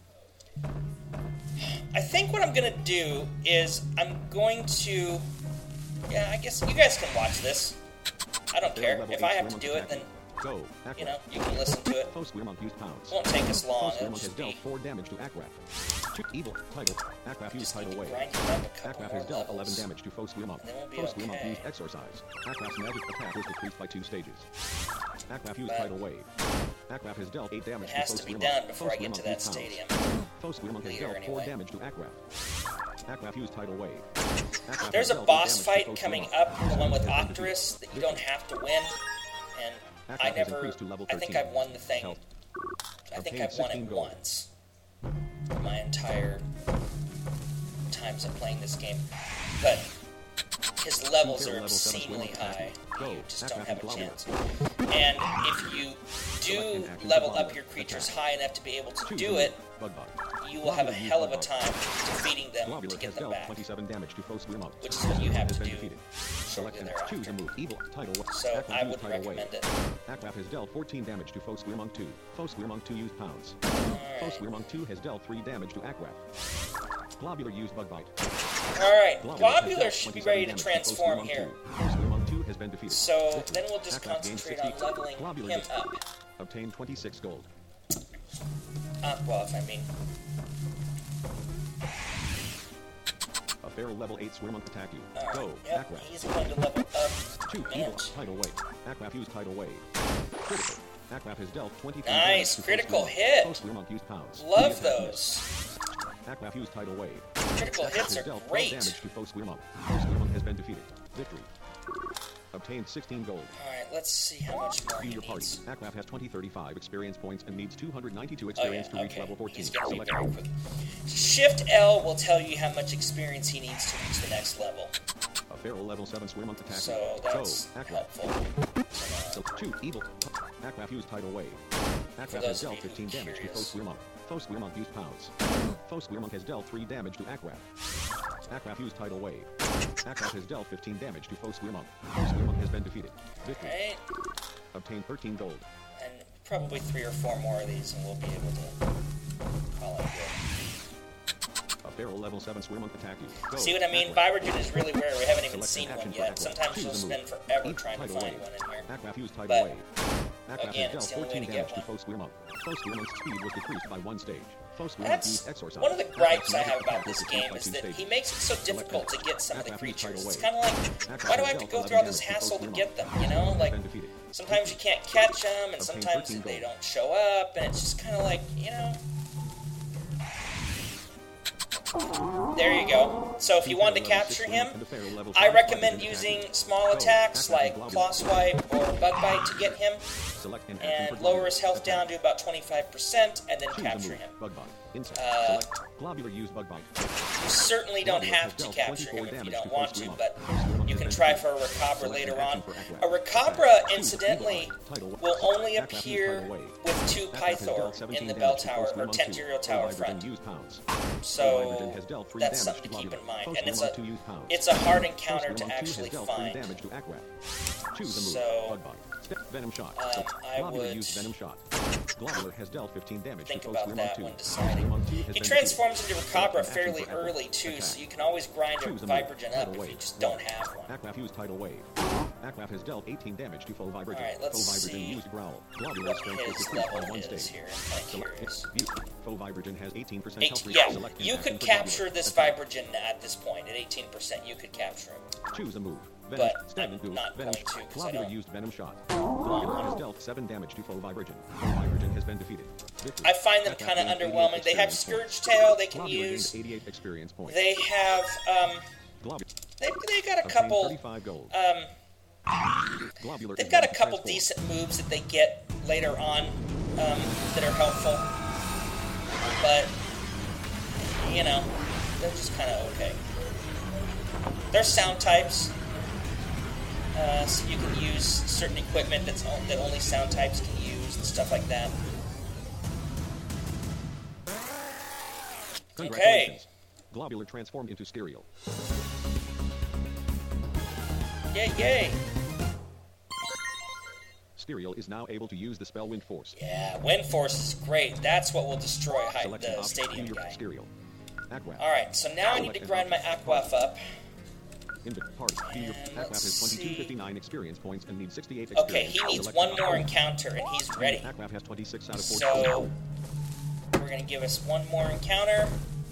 [SPEAKER 1] I think what I'm going to do is I'm going to... Yeah, I guess you guys can watch this. I don't care.
[SPEAKER 2] Level
[SPEAKER 1] If
[SPEAKER 2] eight
[SPEAKER 1] I have to
[SPEAKER 2] Squirmont
[SPEAKER 1] do it,
[SPEAKER 2] attack.
[SPEAKER 1] then,
[SPEAKER 2] Go.
[SPEAKER 1] you
[SPEAKER 2] Akraf.
[SPEAKER 1] know, you can listen to it.
[SPEAKER 2] Faux Squirmont used pounds.
[SPEAKER 1] It won't take us long.
[SPEAKER 2] Faux
[SPEAKER 1] It'll
[SPEAKER 2] Squirmont has
[SPEAKER 1] just
[SPEAKER 2] dealt
[SPEAKER 1] be
[SPEAKER 2] four damage to Akraf. Two evil. Title. Akraf used
[SPEAKER 1] just need
[SPEAKER 2] tidal
[SPEAKER 1] to
[SPEAKER 2] wave.
[SPEAKER 1] grind it up a couple
[SPEAKER 2] Akraf
[SPEAKER 1] more
[SPEAKER 2] has dealt eleven
[SPEAKER 1] levels.
[SPEAKER 2] damage to Faux Squirmont.
[SPEAKER 1] And then we'll be
[SPEAKER 2] Faux Squirmont
[SPEAKER 1] okay.
[SPEAKER 2] used exorcise. Akraf's magic attack was decreased by two stages. Akraf used
[SPEAKER 1] But
[SPEAKER 2] tidal wave. Akraf has dealt eight damage
[SPEAKER 1] It has
[SPEAKER 2] to
[SPEAKER 1] to
[SPEAKER 2] Faux
[SPEAKER 1] be
[SPEAKER 2] Squirmont.
[SPEAKER 1] done before
[SPEAKER 2] Faux
[SPEAKER 1] I get to
[SPEAKER 2] Squirmont
[SPEAKER 1] that
[SPEAKER 2] used pounds.
[SPEAKER 1] stadium.
[SPEAKER 2] Faux Squirmont has
[SPEAKER 1] Later,
[SPEAKER 2] dealt four
[SPEAKER 1] anyway.
[SPEAKER 2] damage to Akraf. Akraf used tidal wave. Akraf
[SPEAKER 1] There's
[SPEAKER 2] has
[SPEAKER 1] a
[SPEAKER 2] dealt
[SPEAKER 1] boss
[SPEAKER 2] eight damage to
[SPEAKER 1] fight
[SPEAKER 2] Faux
[SPEAKER 1] coming
[SPEAKER 2] Squirmont.
[SPEAKER 1] up, the one with
[SPEAKER 2] Has been defeated.
[SPEAKER 1] Octorus, that you don't have to win. And
[SPEAKER 2] Akraf
[SPEAKER 1] I
[SPEAKER 2] has
[SPEAKER 1] never...
[SPEAKER 2] increased to level
[SPEAKER 1] I think
[SPEAKER 2] thirteen.
[SPEAKER 1] I've won the thing...
[SPEAKER 2] Health.
[SPEAKER 1] I think
[SPEAKER 2] Obtained
[SPEAKER 1] I've won
[SPEAKER 2] sixteen
[SPEAKER 1] it
[SPEAKER 2] gold.
[SPEAKER 1] once. In my entire times of playing this game. But his levels
[SPEAKER 2] Level
[SPEAKER 1] are
[SPEAKER 2] seven
[SPEAKER 1] obscenely
[SPEAKER 2] Squirmont
[SPEAKER 1] high.
[SPEAKER 2] attack. Go.
[SPEAKER 1] You just
[SPEAKER 2] Akraf
[SPEAKER 1] don't have a
[SPEAKER 2] and
[SPEAKER 1] chance. And if you do
[SPEAKER 2] Select an action
[SPEAKER 1] level
[SPEAKER 2] for
[SPEAKER 1] up your creatures
[SPEAKER 2] attack.
[SPEAKER 1] high enough to be able to
[SPEAKER 2] Choose
[SPEAKER 1] do
[SPEAKER 2] a
[SPEAKER 1] it,
[SPEAKER 2] move. Bugbot.
[SPEAKER 1] you will have a
[SPEAKER 2] Globular used
[SPEAKER 1] hell of a
[SPEAKER 2] Bugbot.
[SPEAKER 1] time defeating them
[SPEAKER 2] Globular
[SPEAKER 1] to get
[SPEAKER 2] has
[SPEAKER 1] them
[SPEAKER 2] dealt
[SPEAKER 1] back.
[SPEAKER 2] twenty-seven damage to Faux Squirmont.
[SPEAKER 1] Which is what you have
[SPEAKER 2] Has
[SPEAKER 1] to
[SPEAKER 2] been
[SPEAKER 1] do
[SPEAKER 2] defeated.
[SPEAKER 1] shortly
[SPEAKER 2] Select an
[SPEAKER 1] thereafter.
[SPEAKER 2] choose a move. Evil title.
[SPEAKER 1] So
[SPEAKER 2] Akraf
[SPEAKER 1] I
[SPEAKER 2] used
[SPEAKER 1] would
[SPEAKER 2] tidal wave.
[SPEAKER 1] recommend it.
[SPEAKER 2] Akraf has dealt fourteen damage to Faux Squirmont two. Faux Squirmont two used pounds. Faux Squirmont two has dealt three damage to Akraf. Globular used Bug Bite.
[SPEAKER 1] Alright,
[SPEAKER 2] Globular has
[SPEAKER 1] Globular
[SPEAKER 2] dealt
[SPEAKER 1] should be
[SPEAKER 2] twenty-seven
[SPEAKER 1] ready to
[SPEAKER 2] damage Faux
[SPEAKER 1] transform
[SPEAKER 2] Squirmont
[SPEAKER 1] here.
[SPEAKER 2] two. Faux Squirmont two has been defeated.
[SPEAKER 1] So
[SPEAKER 2] Victory.
[SPEAKER 1] then we'll just
[SPEAKER 2] Akraf gained
[SPEAKER 1] concentrate on
[SPEAKER 2] sixty.
[SPEAKER 1] leveling
[SPEAKER 2] Globular
[SPEAKER 1] him
[SPEAKER 2] gained-
[SPEAKER 1] up.
[SPEAKER 2] Obtained twenty-six gold.
[SPEAKER 1] Aquaf, I mean.
[SPEAKER 2] A feral level eight Squirmont attack you.
[SPEAKER 1] Alright,
[SPEAKER 2] Go.
[SPEAKER 1] yep,
[SPEAKER 2] Akraf.
[SPEAKER 1] he's going to level up.
[SPEAKER 2] Two evil
[SPEAKER 1] Mint.
[SPEAKER 2] tidal wave. Akraf used tidal wave. Critical. Akraf has dealt twenty-three
[SPEAKER 1] Nice,
[SPEAKER 2] damage to
[SPEAKER 1] critical
[SPEAKER 2] Fo
[SPEAKER 1] hit.
[SPEAKER 2] Fo Squirmonk used pounds.
[SPEAKER 1] Love
[SPEAKER 2] The attack
[SPEAKER 1] those.
[SPEAKER 2] missed. Akraf used tidal wave.
[SPEAKER 1] Critical
[SPEAKER 2] Akraf
[SPEAKER 1] hits
[SPEAKER 2] has
[SPEAKER 1] are
[SPEAKER 2] dealt
[SPEAKER 1] great.
[SPEAKER 2] twelve damage to Fo Squirmonk. Fo Squirmonk has been defeated. Victory. Obtained sixteen gold.
[SPEAKER 1] Alright, let's see how much more he
[SPEAKER 2] View your party.
[SPEAKER 1] needs.
[SPEAKER 2] Akraf has twenty thirty-five experience points and needs two hundred ninety-two
[SPEAKER 1] Oh,
[SPEAKER 2] experience
[SPEAKER 1] yeah,
[SPEAKER 2] to reach
[SPEAKER 1] okay.
[SPEAKER 2] level fourteen.
[SPEAKER 1] He's gonna be
[SPEAKER 2] Select
[SPEAKER 1] very quick. Shift L will tell you how much experience he needs to reach the next level.
[SPEAKER 2] a feral level seven Squirmonk attack.
[SPEAKER 1] So that's
[SPEAKER 2] Akraf.
[SPEAKER 1] helpful.
[SPEAKER 2] So, two evil. Akraf used tidal wave. Akraf
[SPEAKER 1] those
[SPEAKER 2] has
[SPEAKER 1] of
[SPEAKER 2] dealt
[SPEAKER 1] you who
[SPEAKER 2] fifteen damage to Fo
[SPEAKER 1] curious.
[SPEAKER 2] Squirmonk. Fo Squirmonk used pounds. Fo Squirmonk has dealt three damage to Akraf. Akraf used tidal wave. Akraf has dealt fifteen damage to Fo Squirmonk. Fo Squirmonk has been defeated. Victory.
[SPEAKER 1] Right?
[SPEAKER 2] Obtained thirteen gold.
[SPEAKER 1] And probably three or four more of these, and we'll be able to call it good.
[SPEAKER 2] A feral level seven Squirmonk attack you. Go.
[SPEAKER 1] See what I mean?
[SPEAKER 2] Akraf.
[SPEAKER 1] Vibragen is really rare. We haven't even
[SPEAKER 2] Select
[SPEAKER 1] seen
[SPEAKER 2] an
[SPEAKER 1] one
[SPEAKER 2] action for
[SPEAKER 1] yet.
[SPEAKER 2] Akraf.
[SPEAKER 1] Sometimes
[SPEAKER 2] Choose
[SPEAKER 1] you'll
[SPEAKER 2] a move.
[SPEAKER 1] spend forever
[SPEAKER 2] Eat
[SPEAKER 1] trying to
[SPEAKER 2] tidal
[SPEAKER 1] find
[SPEAKER 2] wave.
[SPEAKER 1] one in here.
[SPEAKER 2] Akraf used tidal
[SPEAKER 1] But,
[SPEAKER 2] wave. Akraf
[SPEAKER 1] again,
[SPEAKER 2] has
[SPEAKER 1] it's
[SPEAKER 2] dealt
[SPEAKER 1] the only way
[SPEAKER 2] fourteen
[SPEAKER 1] to get
[SPEAKER 2] damage to
[SPEAKER 1] one.
[SPEAKER 2] Fo Squirmonk. Fo Squirmonk's speed was decreased by one stage. Fo Squirmonk
[SPEAKER 1] That's
[SPEAKER 2] used exorcise.
[SPEAKER 1] one of the
[SPEAKER 2] Akraf's
[SPEAKER 1] gripes I
[SPEAKER 2] magic
[SPEAKER 1] have about
[SPEAKER 2] attack
[SPEAKER 1] this
[SPEAKER 2] was
[SPEAKER 1] game
[SPEAKER 2] decreased
[SPEAKER 1] is
[SPEAKER 2] by two
[SPEAKER 1] that he
[SPEAKER 2] stages.
[SPEAKER 1] makes it so difficult to get some of the
[SPEAKER 2] Akraf used
[SPEAKER 1] creatures.
[SPEAKER 2] tidal
[SPEAKER 1] It's
[SPEAKER 2] wave.
[SPEAKER 1] kind of like,
[SPEAKER 2] Akraf
[SPEAKER 1] why do I
[SPEAKER 2] has
[SPEAKER 1] have to
[SPEAKER 2] dealt
[SPEAKER 1] go
[SPEAKER 2] eleven
[SPEAKER 1] through all this
[SPEAKER 2] damage to Fo
[SPEAKER 1] hassle to
[SPEAKER 2] Squirmonk.
[SPEAKER 1] get them? You know, like
[SPEAKER 2] Been defeated.
[SPEAKER 1] sometimes you can't catch them, and
[SPEAKER 2] Obtain
[SPEAKER 1] sometimes
[SPEAKER 2] thirteen
[SPEAKER 1] they
[SPEAKER 2] gold.
[SPEAKER 1] don't show up, and it's just kind of like, you know. There you go. So if you wanted to capture him, I recommend using small attacks like Claw Swipe or Bug Bite to get him,
[SPEAKER 2] Select an action
[SPEAKER 1] and
[SPEAKER 2] for
[SPEAKER 1] lower his
[SPEAKER 2] Globular.
[SPEAKER 1] health down to about twenty-five percent, and then
[SPEAKER 2] Choose a
[SPEAKER 1] capture
[SPEAKER 2] move.
[SPEAKER 1] him.
[SPEAKER 2] Bug bite. Insect.
[SPEAKER 1] Uh,
[SPEAKER 2] Select Globular use bug bite.
[SPEAKER 1] You certainly don't
[SPEAKER 2] Globular
[SPEAKER 1] have
[SPEAKER 2] has
[SPEAKER 1] to
[SPEAKER 2] dealt
[SPEAKER 1] capture him
[SPEAKER 2] twenty-four
[SPEAKER 1] if you
[SPEAKER 2] damage
[SPEAKER 1] don't
[SPEAKER 2] to
[SPEAKER 1] want
[SPEAKER 2] Fo
[SPEAKER 1] to,
[SPEAKER 2] Squirmonk.
[SPEAKER 1] but
[SPEAKER 2] Fo Squirmonk
[SPEAKER 1] you
[SPEAKER 2] has
[SPEAKER 1] can
[SPEAKER 2] been
[SPEAKER 1] try
[SPEAKER 2] defeated.
[SPEAKER 1] for a Recabra
[SPEAKER 2] Select
[SPEAKER 1] later
[SPEAKER 2] an
[SPEAKER 1] on.
[SPEAKER 2] action for Akraf.
[SPEAKER 1] A Recabra,
[SPEAKER 2] Choose
[SPEAKER 1] incidentally,
[SPEAKER 2] evil bite. Tidal-
[SPEAKER 1] will only
[SPEAKER 2] Akraf used
[SPEAKER 1] appear
[SPEAKER 2] tidal wave.
[SPEAKER 1] with two
[SPEAKER 2] Akraf has dealt
[SPEAKER 1] Pythor in
[SPEAKER 2] seventeen
[SPEAKER 1] the bell
[SPEAKER 2] damage to Fo
[SPEAKER 1] tower, or
[SPEAKER 2] Squirmonk two.
[SPEAKER 1] Tenturial tower
[SPEAKER 2] Fo
[SPEAKER 1] front.
[SPEAKER 2] Vibragen used pounds.
[SPEAKER 1] So
[SPEAKER 2] Vibragen has dealt three
[SPEAKER 1] that's
[SPEAKER 2] damage
[SPEAKER 1] something to keep
[SPEAKER 2] Globular.
[SPEAKER 1] in mind,
[SPEAKER 2] Fo
[SPEAKER 1] and it's
[SPEAKER 2] Squirmonk
[SPEAKER 1] a
[SPEAKER 2] two used pounds.
[SPEAKER 1] it's a hard
[SPEAKER 2] Fo
[SPEAKER 1] encounter to
[SPEAKER 2] Squirmonk two has
[SPEAKER 1] actually
[SPEAKER 2] dealt three
[SPEAKER 1] find.
[SPEAKER 2] damage to Akraf. Choose a move.
[SPEAKER 1] So,
[SPEAKER 2] Bug bite. Step venom shot.
[SPEAKER 1] um, I
[SPEAKER 2] Globular
[SPEAKER 1] would
[SPEAKER 2] used venom shot. Globular has dealt fifteen damage
[SPEAKER 1] think
[SPEAKER 2] to Fo
[SPEAKER 1] about
[SPEAKER 2] Squirmonk
[SPEAKER 1] that
[SPEAKER 2] two.
[SPEAKER 1] when
[SPEAKER 2] Fo
[SPEAKER 1] deciding.
[SPEAKER 2] Squirmonk two has
[SPEAKER 1] He
[SPEAKER 2] been
[SPEAKER 1] transforms
[SPEAKER 2] defeated.
[SPEAKER 1] into
[SPEAKER 2] Select
[SPEAKER 1] Recabra
[SPEAKER 2] an action
[SPEAKER 1] fairly
[SPEAKER 2] for Akraf.
[SPEAKER 1] early too,
[SPEAKER 2] Attack.
[SPEAKER 1] so you can always grind a
[SPEAKER 2] Choose a move.
[SPEAKER 1] Vibragen
[SPEAKER 2] Tidal
[SPEAKER 1] up if
[SPEAKER 2] wave.
[SPEAKER 1] you just don't have one.
[SPEAKER 2] Akraf used tidal wave. Akraf has dealt eighteen damage to Fo Vibragen.
[SPEAKER 1] Alright, let's
[SPEAKER 2] Fo Vibragen
[SPEAKER 1] see
[SPEAKER 2] used growl. Globular
[SPEAKER 1] What
[SPEAKER 2] strength was
[SPEAKER 1] his
[SPEAKER 2] decreased by
[SPEAKER 1] level
[SPEAKER 2] one
[SPEAKER 1] is
[SPEAKER 2] stage.
[SPEAKER 1] here. I'm kind of
[SPEAKER 2] Select
[SPEAKER 1] curious.
[SPEAKER 2] view. Fo Vibragen has eighteen percent
[SPEAKER 1] Eight,
[SPEAKER 2] health
[SPEAKER 1] yeah,
[SPEAKER 2] regen. Select an
[SPEAKER 1] you
[SPEAKER 2] action
[SPEAKER 1] could
[SPEAKER 2] for
[SPEAKER 1] capture
[SPEAKER 2] Globular.
[SPEAKER 1] this
[SPEAKER 2] Attack.
[SPEAKER 1] Vibragen at this point. At eighteen percent, you could capture him.
[SPEAKER 2] Choose a move. Venom.
[SPEAKER 1] But
[SPEAKER 2] Stagnant
[SPEAKER 1] I'm
[SPEAKER 2] goo.
[SPEAKER 1] not
[SPEAKER 2] Venom.
[SPEAKER 1] going to, 'cause I
[SPEAKER 2] Globular
[SPEAKER 1] don't-
[SPEAKER 2] used venom shot. Globular has dealt seven damage to Fo Vibragen. Fo Vibragen has been defeated. Victory.
[SPEAKER 1] I find them
[SPEAKER 2] Akraf
[SPEAKER 1] kind of
[SPEAKER 2] gained eighty-eight
[SPEAKER 1] underwhelming. They have
[SPEAKER 2] experience
[SPEAKER 1] Scourge Tail they
[SPEAKER 2] points.
[SPEAKER 1] can
[SPEAKER 2] Globular
[SPEAKER 1] use.
[SPEAKER 2] gained eighty-eight experience points.
[SPEAKER 1] They have, um,
[SPEAKER 2] Globular
[SPEAKER 1] they they got a
[SPEAKER 2] obtained
[SPEAKER 1] couple,
[SPEAKER 2] thirty-five gold.
[SPEAKER 1] um,
[SPEAKER 2] Globular
[SPEAKER 1] they've
[SPEAKER 2] is
[SPEAKER 1] got a
[SPEAKER 2] ready to
[SPEAKER 1] couple
[SPEAKER 2] transform.
[SPEAKER 1] decent moves that they get later on, um, that are helpful. But, you know, they're just kind of okay. There's sound types. Uh, so you can use certain equipment that's on, that only sound types can use and stuff like that.
[SPEAKER 2] Congratulations. Globular transformed into Styriel.
[SPEAKER 1] Yay, yay!
[SPEAKER 2] Styriel is now able to use the spell Wind Force.
[SPEAKER 1] Yeah, Wind Force is great. That's what will destroy Hy-
[SPEAKER 2] Select an
[SPEAKER 1] the
[SPEAKER 2] option.
[SPEAKER 1] stadium
[SPEAKER 2] View your
[SPEAKER 1] guy.
[SPEAKER 2] Styriel. Aqua.
[SPEAKER 1] Alright, so now I need to grind my Aquaf up.
[SPEAKER 2] Inv- party. View your
[SPEAKER 1] And
[SPEAKER 2] Aqua
[SPEAKER 1] let's
[SPEAKER 2] has twenty-two
[SPEAKER 1] see.
[SPEAKER 2] fifty-nine experience points and needs sixty-eight experience.
[SPEAKER 1] Okay, he needs
[SPEAKER 2] Select
[SPEAKER 1] one
[SPEAKER 2] an
[SPEAKER 1] more
[SPEAKER 2] option.
[SPEAKER 1] encounter and he's ready.
[SPEAKER 2] Aqua has twenty-six out of forty.
[SPEAKER 1] So, we're going to give us one more encounter.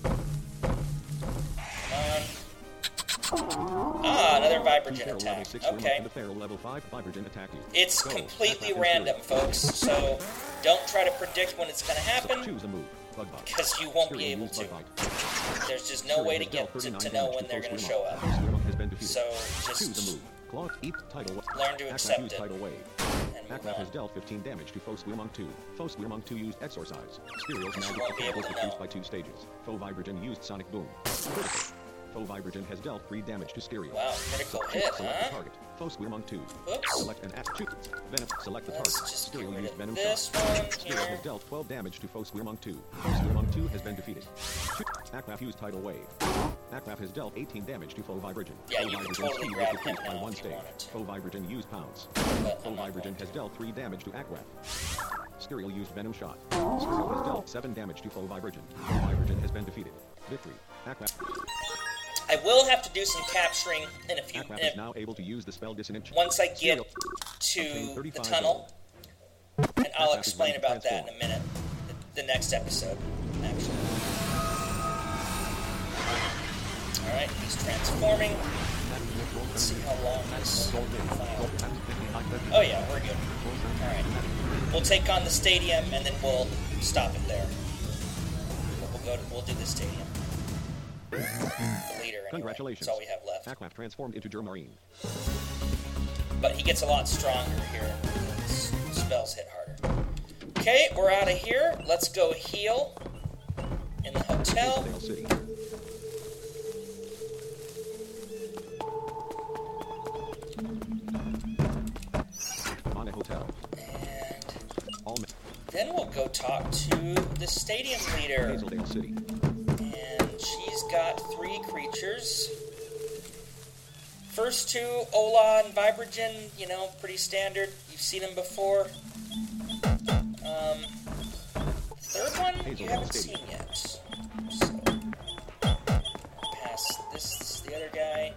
[SPEAKER 1] Come on. Ah, another
[SPEAKER 2] Two
[SPEAKER 1] Vibragen
[SPEAKER 2] feral level
[SPEAKER 1] attack.
[SPEAKER 2] six Squirmock
[SPEAKER 1] Okay.
[SPEAKER 2] and a feral level five Vibragen attack you.
[SPEAKER 1] It's
[SPEAKER 2] Go.
[SPEAKER 1] completely
[SPEAKER 2] Aqua is
[SPEAKER 1] random,
[SPEAKER 2] Styriel.
[SPEAKER 1] folks, so don't try to predict when it's going to
[SPEAKER 2] So
[SPEAKER 1] happen,
[SPEAKER 2] choose a move. Bug bite.
[SPEAKER 1] because you won't be
[SPEAKER 2] Styriel
[SPEAKER 1] able
[SPEAKER 2] used
[SPEAKER 1] to.
[SPEAKER 2] Bug bite.
[SPEAKER 1] There's just no
[SPEAKER 2] Styriel
[SPEAKER 1] way to
[SPEAKER 2] has
[SPEAKER 1] get
[SPEAKER 2] dealt
[SPEAKER 1] to,
[SPEAKER 2] thirty-nine
[SPEAKER 1] to know
[SPEAKER 2] damage
[SPEAKER 1] when they're
[SPEAKER 2] Fo
[SPEAKER 1] going to
[SPEAKER 2] Squirmock.
[SPEAKER 1] show up.
[SPEAKER 2] Fo Squirmock has been defeated.
[SPEAKER 1] So,
[SPEAKER 2] Choose a
[SPEAKER 1] just
[SPEAKER 2] move. Claw, eat, tidal wave.
[SPEAKER 1] learn to
[SPEAKER 2] Aqua
[SPEAKER 1] accept
[SPEAKER 2] used
[SPEAKER 1] it.
[SPEAKER 2] tidal wave.
[SPEAKER 1] And move
[SPEAKER 2] Aqua has
[SPEAKER 1] on.
[SPEAKER 2] dealt fifteen damage to Fo Squirmonk two. Fo Squirmonk two used Exorcise. Styriel's
[SPEAKER 1] You
[SPEAKER 2] magic
[SPEAKER 1] won't be
[SPEAKER 2] attack
[SPEAKER 1] able
[SPEAKER 2] was
[SPEAKER 1] to
[SPEAKER 2] decreased
[SPEAKER 1] know.
[SPEAKER 2] by two stages. Fo Vibragen used Sonic Boom. Critical. Fo Vibragen has dealt three damage to Styriel.
[SPEAKER 1] Wow, critical hit,
[SPEAKER 2] Select the
[SPEAKER 1] huh?
[SPEAKER 2] target. Fo Squirmonk two.
[SPEAKER 1] Oops.
[SPEAKER 2] Select an act. Shoot. Venom. Select the
[SPEAKER 1] Let's
[SPEAKER 2] target.
[SPEAKER 1] just get
[SPEAKER 2] Styriel
[SPEAKER 1] rid
[SPEAKER 2] used
[SPEAKER 1] of
[SPEAKER 2] Venom
[SPEAKER 1] this
[SPEAKER 2] shot.
[SPEAKER 1] one
[SPEAKER 2] Styriel
[SPEAKER 1] here.
[SPEAKER 2] has dealt twelve damage to Fo Squirmonk two. Fo Squirmonk two has been defeated. Shoot. Aquaf used Tidal Wave. Aquaf has dealt eighteen damage to Fo Vibragen.
[SPEAKER 1] Yeah,
[SPEAKER 2] Fo
[SPEAKER 1] you can
[SPEAKER 2] Vibragen's
[SPEAKER 1] totally
[SPEAKER 2] speed was
[SPEAKER 1] grab him
[SPEAKER 2] decreased by
[SPEAKER 1] now
[SPEAKER 2] one
[SPEAKER 1] if you
[SPEAKER 2] stage.
[SPEAKER 1] wanted to.
[SPEAKER 2] Fo Vibragen used pounds.
[SPEAKER 1] But
[SPEAKER 2] Fo
[SPEAKER 1] I'm not
[SPEAKER 2] Vibragen
[SPEAKER 1] going
[SPEAKER 2] has
[SPEAKER 1] to.
[SPEAKER 2] dealt three damage to Aquaf. Styriel used Venom Shot. Styriel has dealt seven damage to Fo Vibragen. Fo Vibragen has been defeated. Victory. Aquaf.
[SPEAKER 1] I will have to do some capturing in a few
[SPEAKER 2] Aquaf
[SPEAKER 1] in
[SPEAKER 2] is now able to use the spell Dissonant.
[SPEAKER 1] once I get
[SPEAKER 2] Styriel
[SPEAKER 1] to
[SPEAKER 2] obtained
[SPEAKER 1] the
[SPEAKER 2] thirty-five
[SPEAKER 1] tunnel,
[SPEAKER 2] gold.
[SPEAKER 1] and I'll
[SPEAKER 2] Aquaf is
[SPEAKER 1] explain
[SPEAKER 2] ready to
[SPEAKER 1] about that in
[SPEAKER 2] transform.
[SPEAKER 1] a minute. The, the next episode, actually. Alright, he's transforming. Let's see how long this file. Oh yeah, we're good. Alright. we'll take on the stadium, and then we'll stop it there. We'll go to, we'll do the stadium. The leader, anyway.
[SPEAKER 2] Congratulations.
[SPEAKER 1] That's all we have left.
[SPEAKER 2] Aklaf transformed into Germarine.
[SPEAKER 1] But he gets a lot stronger here. His spells hit harder. Okay, we're out of here. Let's go heal in the hotel.
[SPEAKER 2] Hazeldale City. On a hotel.
[SPEAKER 1] And
[SPEAKER 2] All ma-
[SPEAKER 1] then we'll go talk to the stadium leader.
[SPEAKER 2] Hazeldale City.
[SPEAKER 1] And she's got three creatures. First two, Ola and Vibragen, you know, pretty standard. You've seen them before. Um, third one, you haven't seen yet. So, pass this, this is the other guy.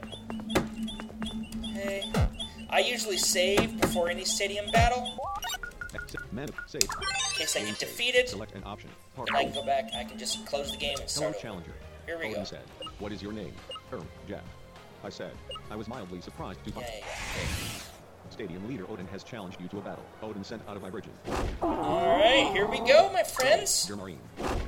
[SPEAKER 1] Okay. I usually save before any stadium battle.
[SPEAKER 2] Man, save.
[SPEAKER 1] In case I get defeated,
[SPEAKER 2] Select an option. Park.
[SPEAKER 1] and I can go back, I can just close the game and
[SPEAKER 2] Hello,
[SPEAKER 1] start over.
[SPEAKER 2] challenger.
[SPEAKER 1] Here we
[SPEAKER 2] Odin
[SPEAKER 1] go.
[SPEAKER 2] said, "What is your name?" Erm, Jeff. I said, I was mildly surprised to
[SPEAKER 1] Yeah,
[SPEAKER 2] find.
[SPEAKER 1] yeah, yeah.
[SPEAKER 2] Stadium leader Odin has challenged you to a battle. Odin sent out a Vibragen.
[SPEAKER 1] Alright, here we go, my friends.
[SPEAKER 2] Germarine.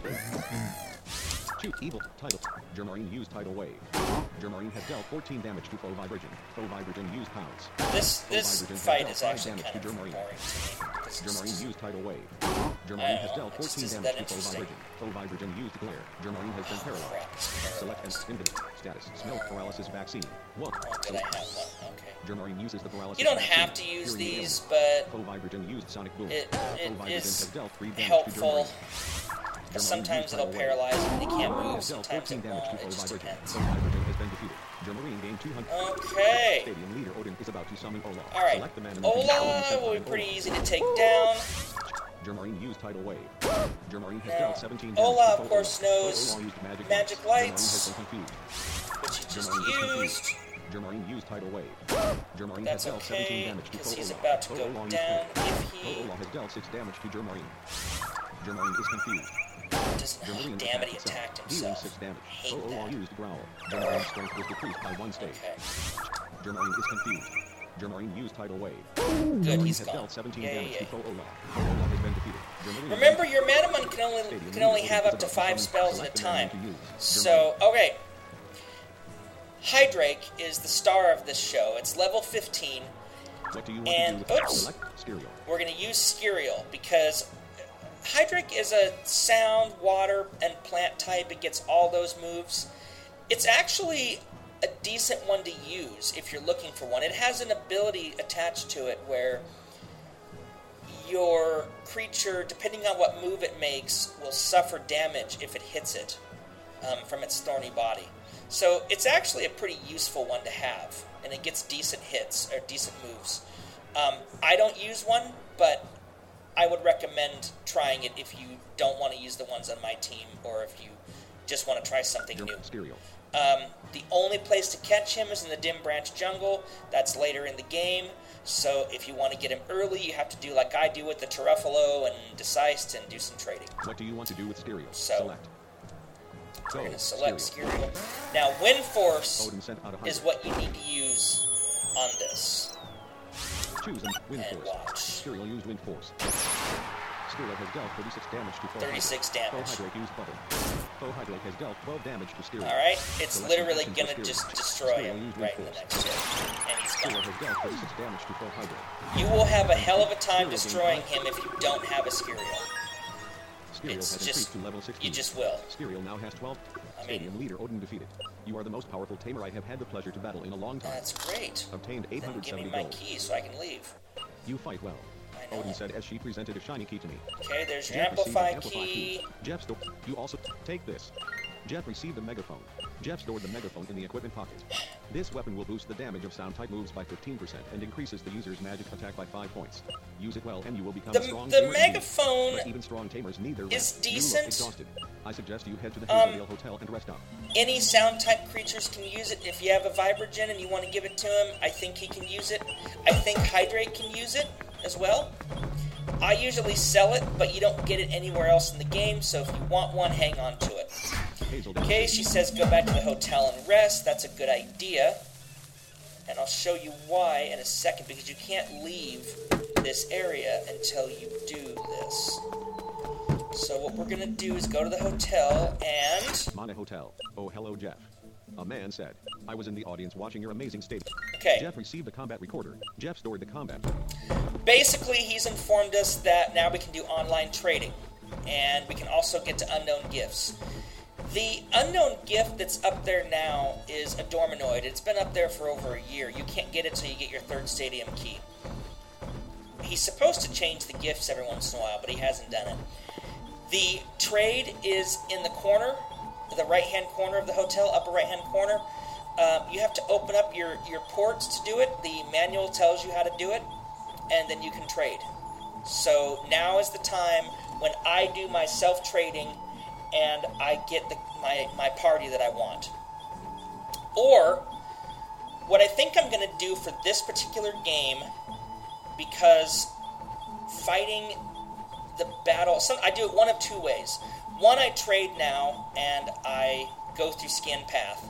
[SPEAKER 2] Shoot evil. Title. Germarine used Tidal Wave. Germarine has dealt fourteen damage to foe Vibragen. Foe Vibragen used pounds.
[SPEAKER 1] This this
[SPEAKER 2] Vibragen has
[SPEAKER 1] fight
[SPEAKER 2] dealt
[SPEAKER 1] is
[SPEAKER 2] five
[SPEAKER 1] actually
[SPEAKER 2] damage
[SPEAKER 1] kind of
[SPEAKER 2] to
[SPEAKER 1] boring
[SPEAKER 2] Germarine.
[SPEAKER 1] to me. This is
[SPEAKER 2] Germarine
[SPEAKER 1] just-
[SPEAKER 2] used Tidal Wave.
[SPEAKER 1] I
[SPEAKER 2] Germarine has
[SPEAKER 1] don't
[SPEAKER 2] dealt
[SPEAKER 1] know, it just
[SPEAKER 2] fourteen
[SPEAKER 1] isn't
[SPEAKER 2] damage
[SPEAKER 1] that
[SPEAKER 2] to foe
[SPEAKER 1] interesting.
[SPEAKER 2] Vibragen. Foe Vibragen used Glare. Germarine has been paralyzed.
[SPEAKER 1] Crap, it's
[SPEAKER 2] Select an
[SPEAKER 1] paralyzed.
[SPEAKER 2] infinite status. Smell paralysis vaccine. What?
[SPEAKER 1] Oh, did I have one? Okay.
[SPEAKER 2] Germarine uses the paralysis
[SPEAKER 1] You don't
[SPEAKER 2] vaccine.
[SPEAKER 1] have to use
[SPEAKER 2] Curing the
[SPEAKER 1] these,
[SPEAKER 2] ailment.
[SPEAKER 1] but
[SPEAKER 2] Foe Vibragen used Sonic Boom.
[SPEAKER 1] it,
[SPEAKER 2] Foe
[SPEAKER 1] it
[SPEAKER 2] Vibragen
[SPEAKER 1] is
[SPEAKER 2] has dealt three damage
[SPEAKER 1] helpful.
[SPEAKER 2] to Germarine.
[SPEAKER 1] Because
[SPEAKER 2] Germarine
[SPEAKER 1] sometimes
[SPEAKER 2] used
[SPEAKER 1] it'll
[SPEAKER 2] Tidal Wave.
[SPEAKER 1] paralyze and they can't
[SPEAKER 2] Germarine
[SPEAKER 1] move,
[SPEAKER 2] has dealt
[SPEAKER 1] sometimes
[SPEAKER 2] fourteen
[SPEAKER 1] it
[SPEAKER 2] damage
[SPEAKER 1] won't.
[SPEAKER 2] to
[SPEAKER 1] It
[SPEAKER 2] foe
[SPEAKER 1] just
[SPEAKER 2] Vibragen.
[SPEAKER 1] depends.
[SPEAKER 2] Foe Vibragen has been defeated. Germarine gained two hundred.
[SPEAKER 1] Okay.
[SPEAKER 2] Stadium leader Odin is about to summon Ola.
[SPEAKER 1] Alright.
[SPEAKER 2] Select the man in the field. Odin
[SPEAKER 1] Ola
[SPEAKER 2] sent
[SPEAKER 1] will be
[SPEAKER 2] out
[SPEAKER 1] pretty
[SPEAKER 2] Ola.
[SPEAKER 1] easy to take down.
[SPEAKER 2] Germarine used Tidal Wave. Germarine has
[SPEAKER 1] Now,
[SPEAKER 2] dealt seventeen damage
[SPEAKER 1] Ola,
[SPEAKER 2] to
[SPEAKER 1] of
[SPEAKER 2] foe
[SPEAKER 1] course,
[SPEAKER 2] Ola.
[SPEAKER 1] knows
[SPEAKER 2] Foe Ola used magic,
[SPEAKER 1] magic
[SPEAKER 2] lights.
[SPEAKER 1] lights.
[SPEAKER 2] Germarine has been confused.
[SPEAKER 1] Which he just
[SPEAKER 2] Germarine is
[SPEAKER 1] used.
[SPEAKER 2] confused. Germarine used Tidal Wave. Germarine
[SPEAKER 1] That's
[SPEAKER 2] has dealt seventeen
[SPEAKER 1] okay,
[SPEAKER 2] damage to
[SPEAKER 1] because
[SPEAKER 2] foe
[SPEAKER 1] he's
[SPEAKER 2] Ola.
[SPEAKER 1] about to
[SPEAKER 2] Foe
[SPEAKER 1] go
[SPEAKER 2] Ola used
[SPEAKER 1] down
[SPEAKER 2] Glare.
[SPEAKER 1] if
[SPEAKER 2] Foe
[SPEAKER 1] he
[SPEAKER 2] Ola has dealt six damage to Germarine. Germarine is confused.
[SPEAKER 1] doesn't. Oh,
[SPEAKER 2] Germarine
[SPEAKER 1] damn it, he
[SPEAKER 2] itself,
[SPEAKER 1] attacked
[SPEAKER 2] dealing
[SPEAKER 1] himself.
[SPEAKER 2] six damage.
[SPEAKER 1] Hate
[SPEAKER 2] Foe Ola
[SPEAKER 1] that.
[SPEAKER 2] used Growl. Germarine's strength was decreased by one stage.
[SPEAKER 1] Okay.
[SPEAKER 2] Germarine is confused. Germarine used Tidal Wave.
[SPEAKER 1] Good,
[SPEAKER 2] Germarine
[SPEAKER 1] he's
[SPEAKER 2] has
[SPEAKER 1] gone.
[SPEAKER 2] dealt seventeen
[SPEAKER 1] Yay,
[SPEAKER 2] damage
[SPEAKER 1] yay.
[SPEAKER 2] to foe Ola. Foe Ola has been defeated. Germarine
[SPEAKER 1] Remember, your Manamon can only
[SPEAKER 2] Stadium
[SPEAKER 1] can only
[SPEAKER 2] leader
[SPEAKER 1] have
[SPEAKER 2] Odin
[SPEAKER 1] up to
[SPEAKER 2] is about
[SPEAKER 1] five
[SPEAKER 2] summon.
[SPEAKER 1] spells at a
[SPEAKER 2] Select the
[SPEAKER 1] time.
[SPEAKER 2] man to use.
[SPEAKER 1] So, okay. Hydrake is the star of this show. It's level fifteen.
[SPEAKER 2] What do you want
[SPEAKER 1] And-
[SPEAKER 2] to do with
[SPEAKER 1] oops.
[SPEAKER 2] Select Stereo.
[SPEAKER 1] We're going to use Skiriel because Hydrake is a sound, water, and plant type. It gets all those moves. It's actually a decent one to use if you're looking for one. It has an ability attached to it where your creature, depending on what move it makes, will suffer damage if it hits it um, from its thorny body. So it's actually a pretty useful one to have, and it gets decent hits, or decent moves. Um, I don't use one, but I would recommend trying it if you don't want to use the ones on my team, or if you just want to try something new.
[SPEAKER 2] Stereo.
[SPEAKER 1] Um, the only place to catch him is in the Dim Branch Jungle. That's later in the game. So if you want to get him early, you have to do like I do with the Teruffalo and Decised and do some trading.
[SPEAKER 2] What do you want to do with Stereo?
[SPEAKER 1] So,
[SPEAKER 2] Select.
[SPEAKER 1] We're
[SPEAKER 2] Go.
[SPEAKER 1] going to select
[SPEAKER 2] Stereo.
[SPEAKER 1] Skiriel. Now, Wind Force
[SPEAKER 2] Odin sent out a hundred.
[SPEAKER 1] is what you need to use on this.
[SPEAKER 2] Choose and Wind
[SPEAKER 1] And
[SPEAKER 2] Force.
[SPEAKER 1] watch.
[SPEAKER 2] Stereo used Wind Force. Stereo has dealt thirty-six damage to foe
[SPEAKER 1] thirty-six
[SPEAKER 2] Hydrake.
[SPEAKER 1] damage.
[SPEAKER 2] Foe Hydrake used Bubble. Foe Hydrake has dealt twelve damage to Stereo.
[SPEAKER 1] Alright, it's
[SPEAKER 2] Select
[SPEAKER 1] literally
[SPEAKER 2] an action
[SPEAKER 1] going
[SPEAKER 2] for
[SPEAKER 1] to
[SPEAKER 2] Stereo.
[SPEAKER 1] just destroy
[SPEAKER 2] Stereo
[SPEAKER 1] him
[SPEAKER 2] used
[SPEAKER 1] right in
[SPEAKER 2] Wind
[SPEAKER 1] the
[SPEAKER 2] Force.
[SPEAKER 1] next hit. And he's
[SPEAKER 2] Stereo
[SPEAKER 1] gone.
[SPEAKER 2] has dealt thirty-six damage to foe Hydrake.
[SPEAKER 1] You will have a hell of a time destroying him if you don't have a Skiriel.
[SPEAKER 2] Stereo
[SPEAKER 1] It's
[SPEAKER 2] has
[SPEAKER 1] just-
[SPEAKER 2] increased to level sixteen.
[SPEAKER 1] You just will.
[SPEAKER 2] Stereo now has twelve.
[SPEAKER 1] I mean-
[SPEAKER 2] Stadium leader Odin defeated. You are the most powerful tamer I have had the pleasure to battle in a long time.
[SPEAKER 1] That's great.
[SPEAKER 2] Obtained
[SPEAKER 1] Then
[SPEAKER 2] eight hundred
[SPEAKER 1] give me
[SPEAKER 2] seventy
[SPEAKER 1] my
[SPEAKER 2] gold.
[SPEAKER 1] key so I can leave.
[SPEAKER 2] You fight well.
[SPEAKER 1] I know.
[SPEAKER 2] Odin said as she presented a shiny key to me.
[SPEAKER 1] Okay, there's your
[SPEAKER 2] Jeff received an
[SPEAKER 1] Amplify
[SPEAKER 2] amplify
[SPEAKER 1] key.
[SPEAKER 2] Jeff sto- You also take this. Jeff received a megaphone. Jeff stored the megaphone in the equipment pocket. This weapon will boost the damage of sound type moves by fifteen percent and increases the user's magic attack by five points. Use it well and you will become
[SPEAKER 1] The-
[SPEAKER 2] a strong
[SPEAKER 1] the
[SPEAKER 2] tamer indeed.
[SPEAKER 1] megaphone
[SPEAKER 2] But even strong tamers need their
[SPEAKER 1] is
[SPEAKER 2] rest. You
[SPEAKER 1] decent.
[SPEAKER 2] look exhausted. I suggest you head to the
[SPEAKER 1] Um,
[SPEAKER 2] Hazeldale Hotel and rest up.
[SPEAKER 1] Any sound type creatures can use it. If you have a Vibragen and you want to give it to him, I think he can use it. I think Hydrake can use it as well. I usually sell it, but you don't get it anywhere else in the game, so if you want one, hang on to it.
[SPEAKER 2] Hazeldale
[SPEAKER 1] Okay, she says go back to the hotel and rest. That's a good idea. And I'll show you why in a second, because you can't leave this area until you do this. So what we're going to do is go to the hotel and...
[SPEAKER 2] Mana Hotel. Oh, hello, Jeff. A man said, I was in the audience watching your amazing state.
[SPEAKER 1] Okay.
[SPEAKER 2] Jeff received a combat recorder. Jeff stored the combat.
[SPEAKER 1] Basically, he's informed us that now we can do online trading. And we can also get to unknown gifts. The unknown gift that's up there now is a Dorminoid. It's been up there for over a year. You can't get it till you get your third stadium key. He's supposed to change the gifts every once in a while, but he hasn't done it. The trade is in the corner, the right-hand corner of the hotel, upper right-hand corner. Uh, you have to open up your, your ports to do it. The manual tells you how to do it, and then you can trade. So now is the time when I do my self-trading and I get the, my, my party that I want. Or, what I think I'm going to do for this particular game, because fighting the battle, some, I do it one of two ways. One, I trade now and I go through Skin Path,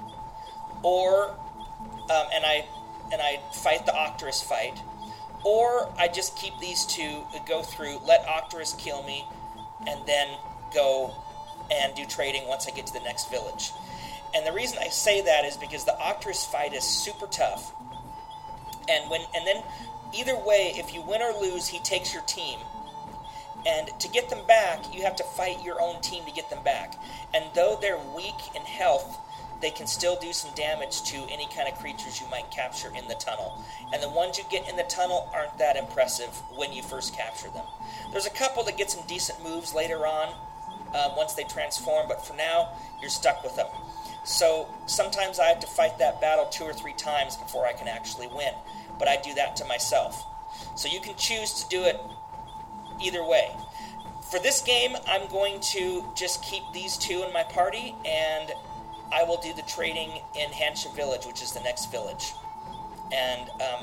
[SPEAKER 1] or um, and I and I fight the Octorus fight, or I just keep these two, go through, let Octorus kill me, and then go and do trading once I get to the next village. And the reason I say that is because the Octorus fight is super tough, and when and then either way, if you win or lose, he takes your team. And to get them back, you have to fight your own team to get them back. And though they're weak in health, they can still do some damage to any kind of creatures you might capture in the tunnel. And the ones you get in the tunnel aren't that impressive when you first capture them. There's a couple that get some decent moves later on, um, once they transform, but for now, you're stuck with them. So sometimes I have to fight that battle two or three times before I can actually win. But I do that to myself. So you can choose to do it either way. For this game, I'm going to just keep these two in my party, and I will do the trading in Hansha Village, which is the next village. And um,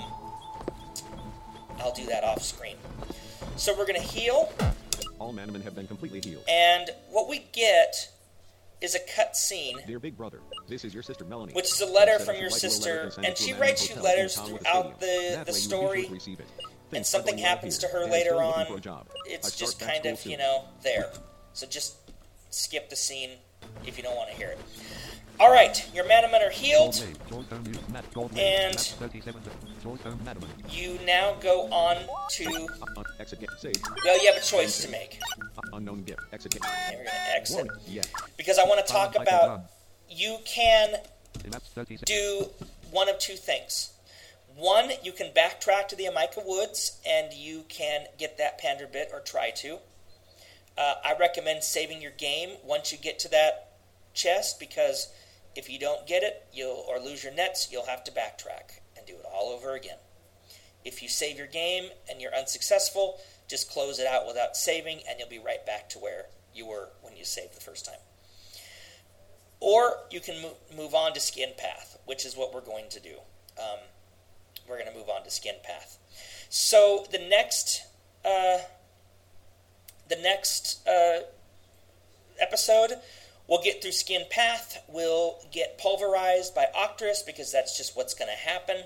[SPEAKER 1] I'll do that off screen. So we're going to heal.
[SPEAKER 2] All Manamen have been completely healed.
[SPEAKER 1] And what we get is a cut scene.
[SPEAKER 2] Dear Big Brother, this is your sister Melanie.
[SPEAKER 1] Which is a letter from your sister, and she writes you letters throughout the, the story. And something happens to her later on. It's just kind of, you know, there. So just skip the scene if you don't want to hear it. Alright, your Manamen are healed. And you now go on to... Well, you have a choice to make.
[SPEAKER 2] Unknown gift. Exit game.
[SPEAKER 1] Okay, we're going to exit. Because I want to talk about... You can do one of two things. One, you can backtrack to the Amika Woods, and you can get that Pander bit, or try to. Uh, I recommend saving your game once you get to that chest, because if you don't get it, you'll or lose your nets, you'll have to backtrack and do it all over again. If you save your game and you're unsuccessful, just close it out without saving, and you'll be right back to where you were when you saved the first time. Or you can mo- move on to Skin Path, which is what we're going to do. Um, we're going to move on to Skin Path. So the next, uh, the next uh, episode, we'll get through Skin Path. We'll get pulverized by Octorus, because that's just what's going to happen.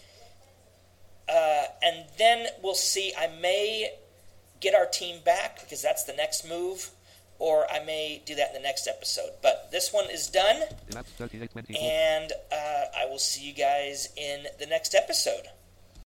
[SPEAKER 1] Uh, and then we'll see. I may get our team back, because that's the next move. Or I may do that in the next episode. But this one is done. And uh, I will see you guys in the next episode.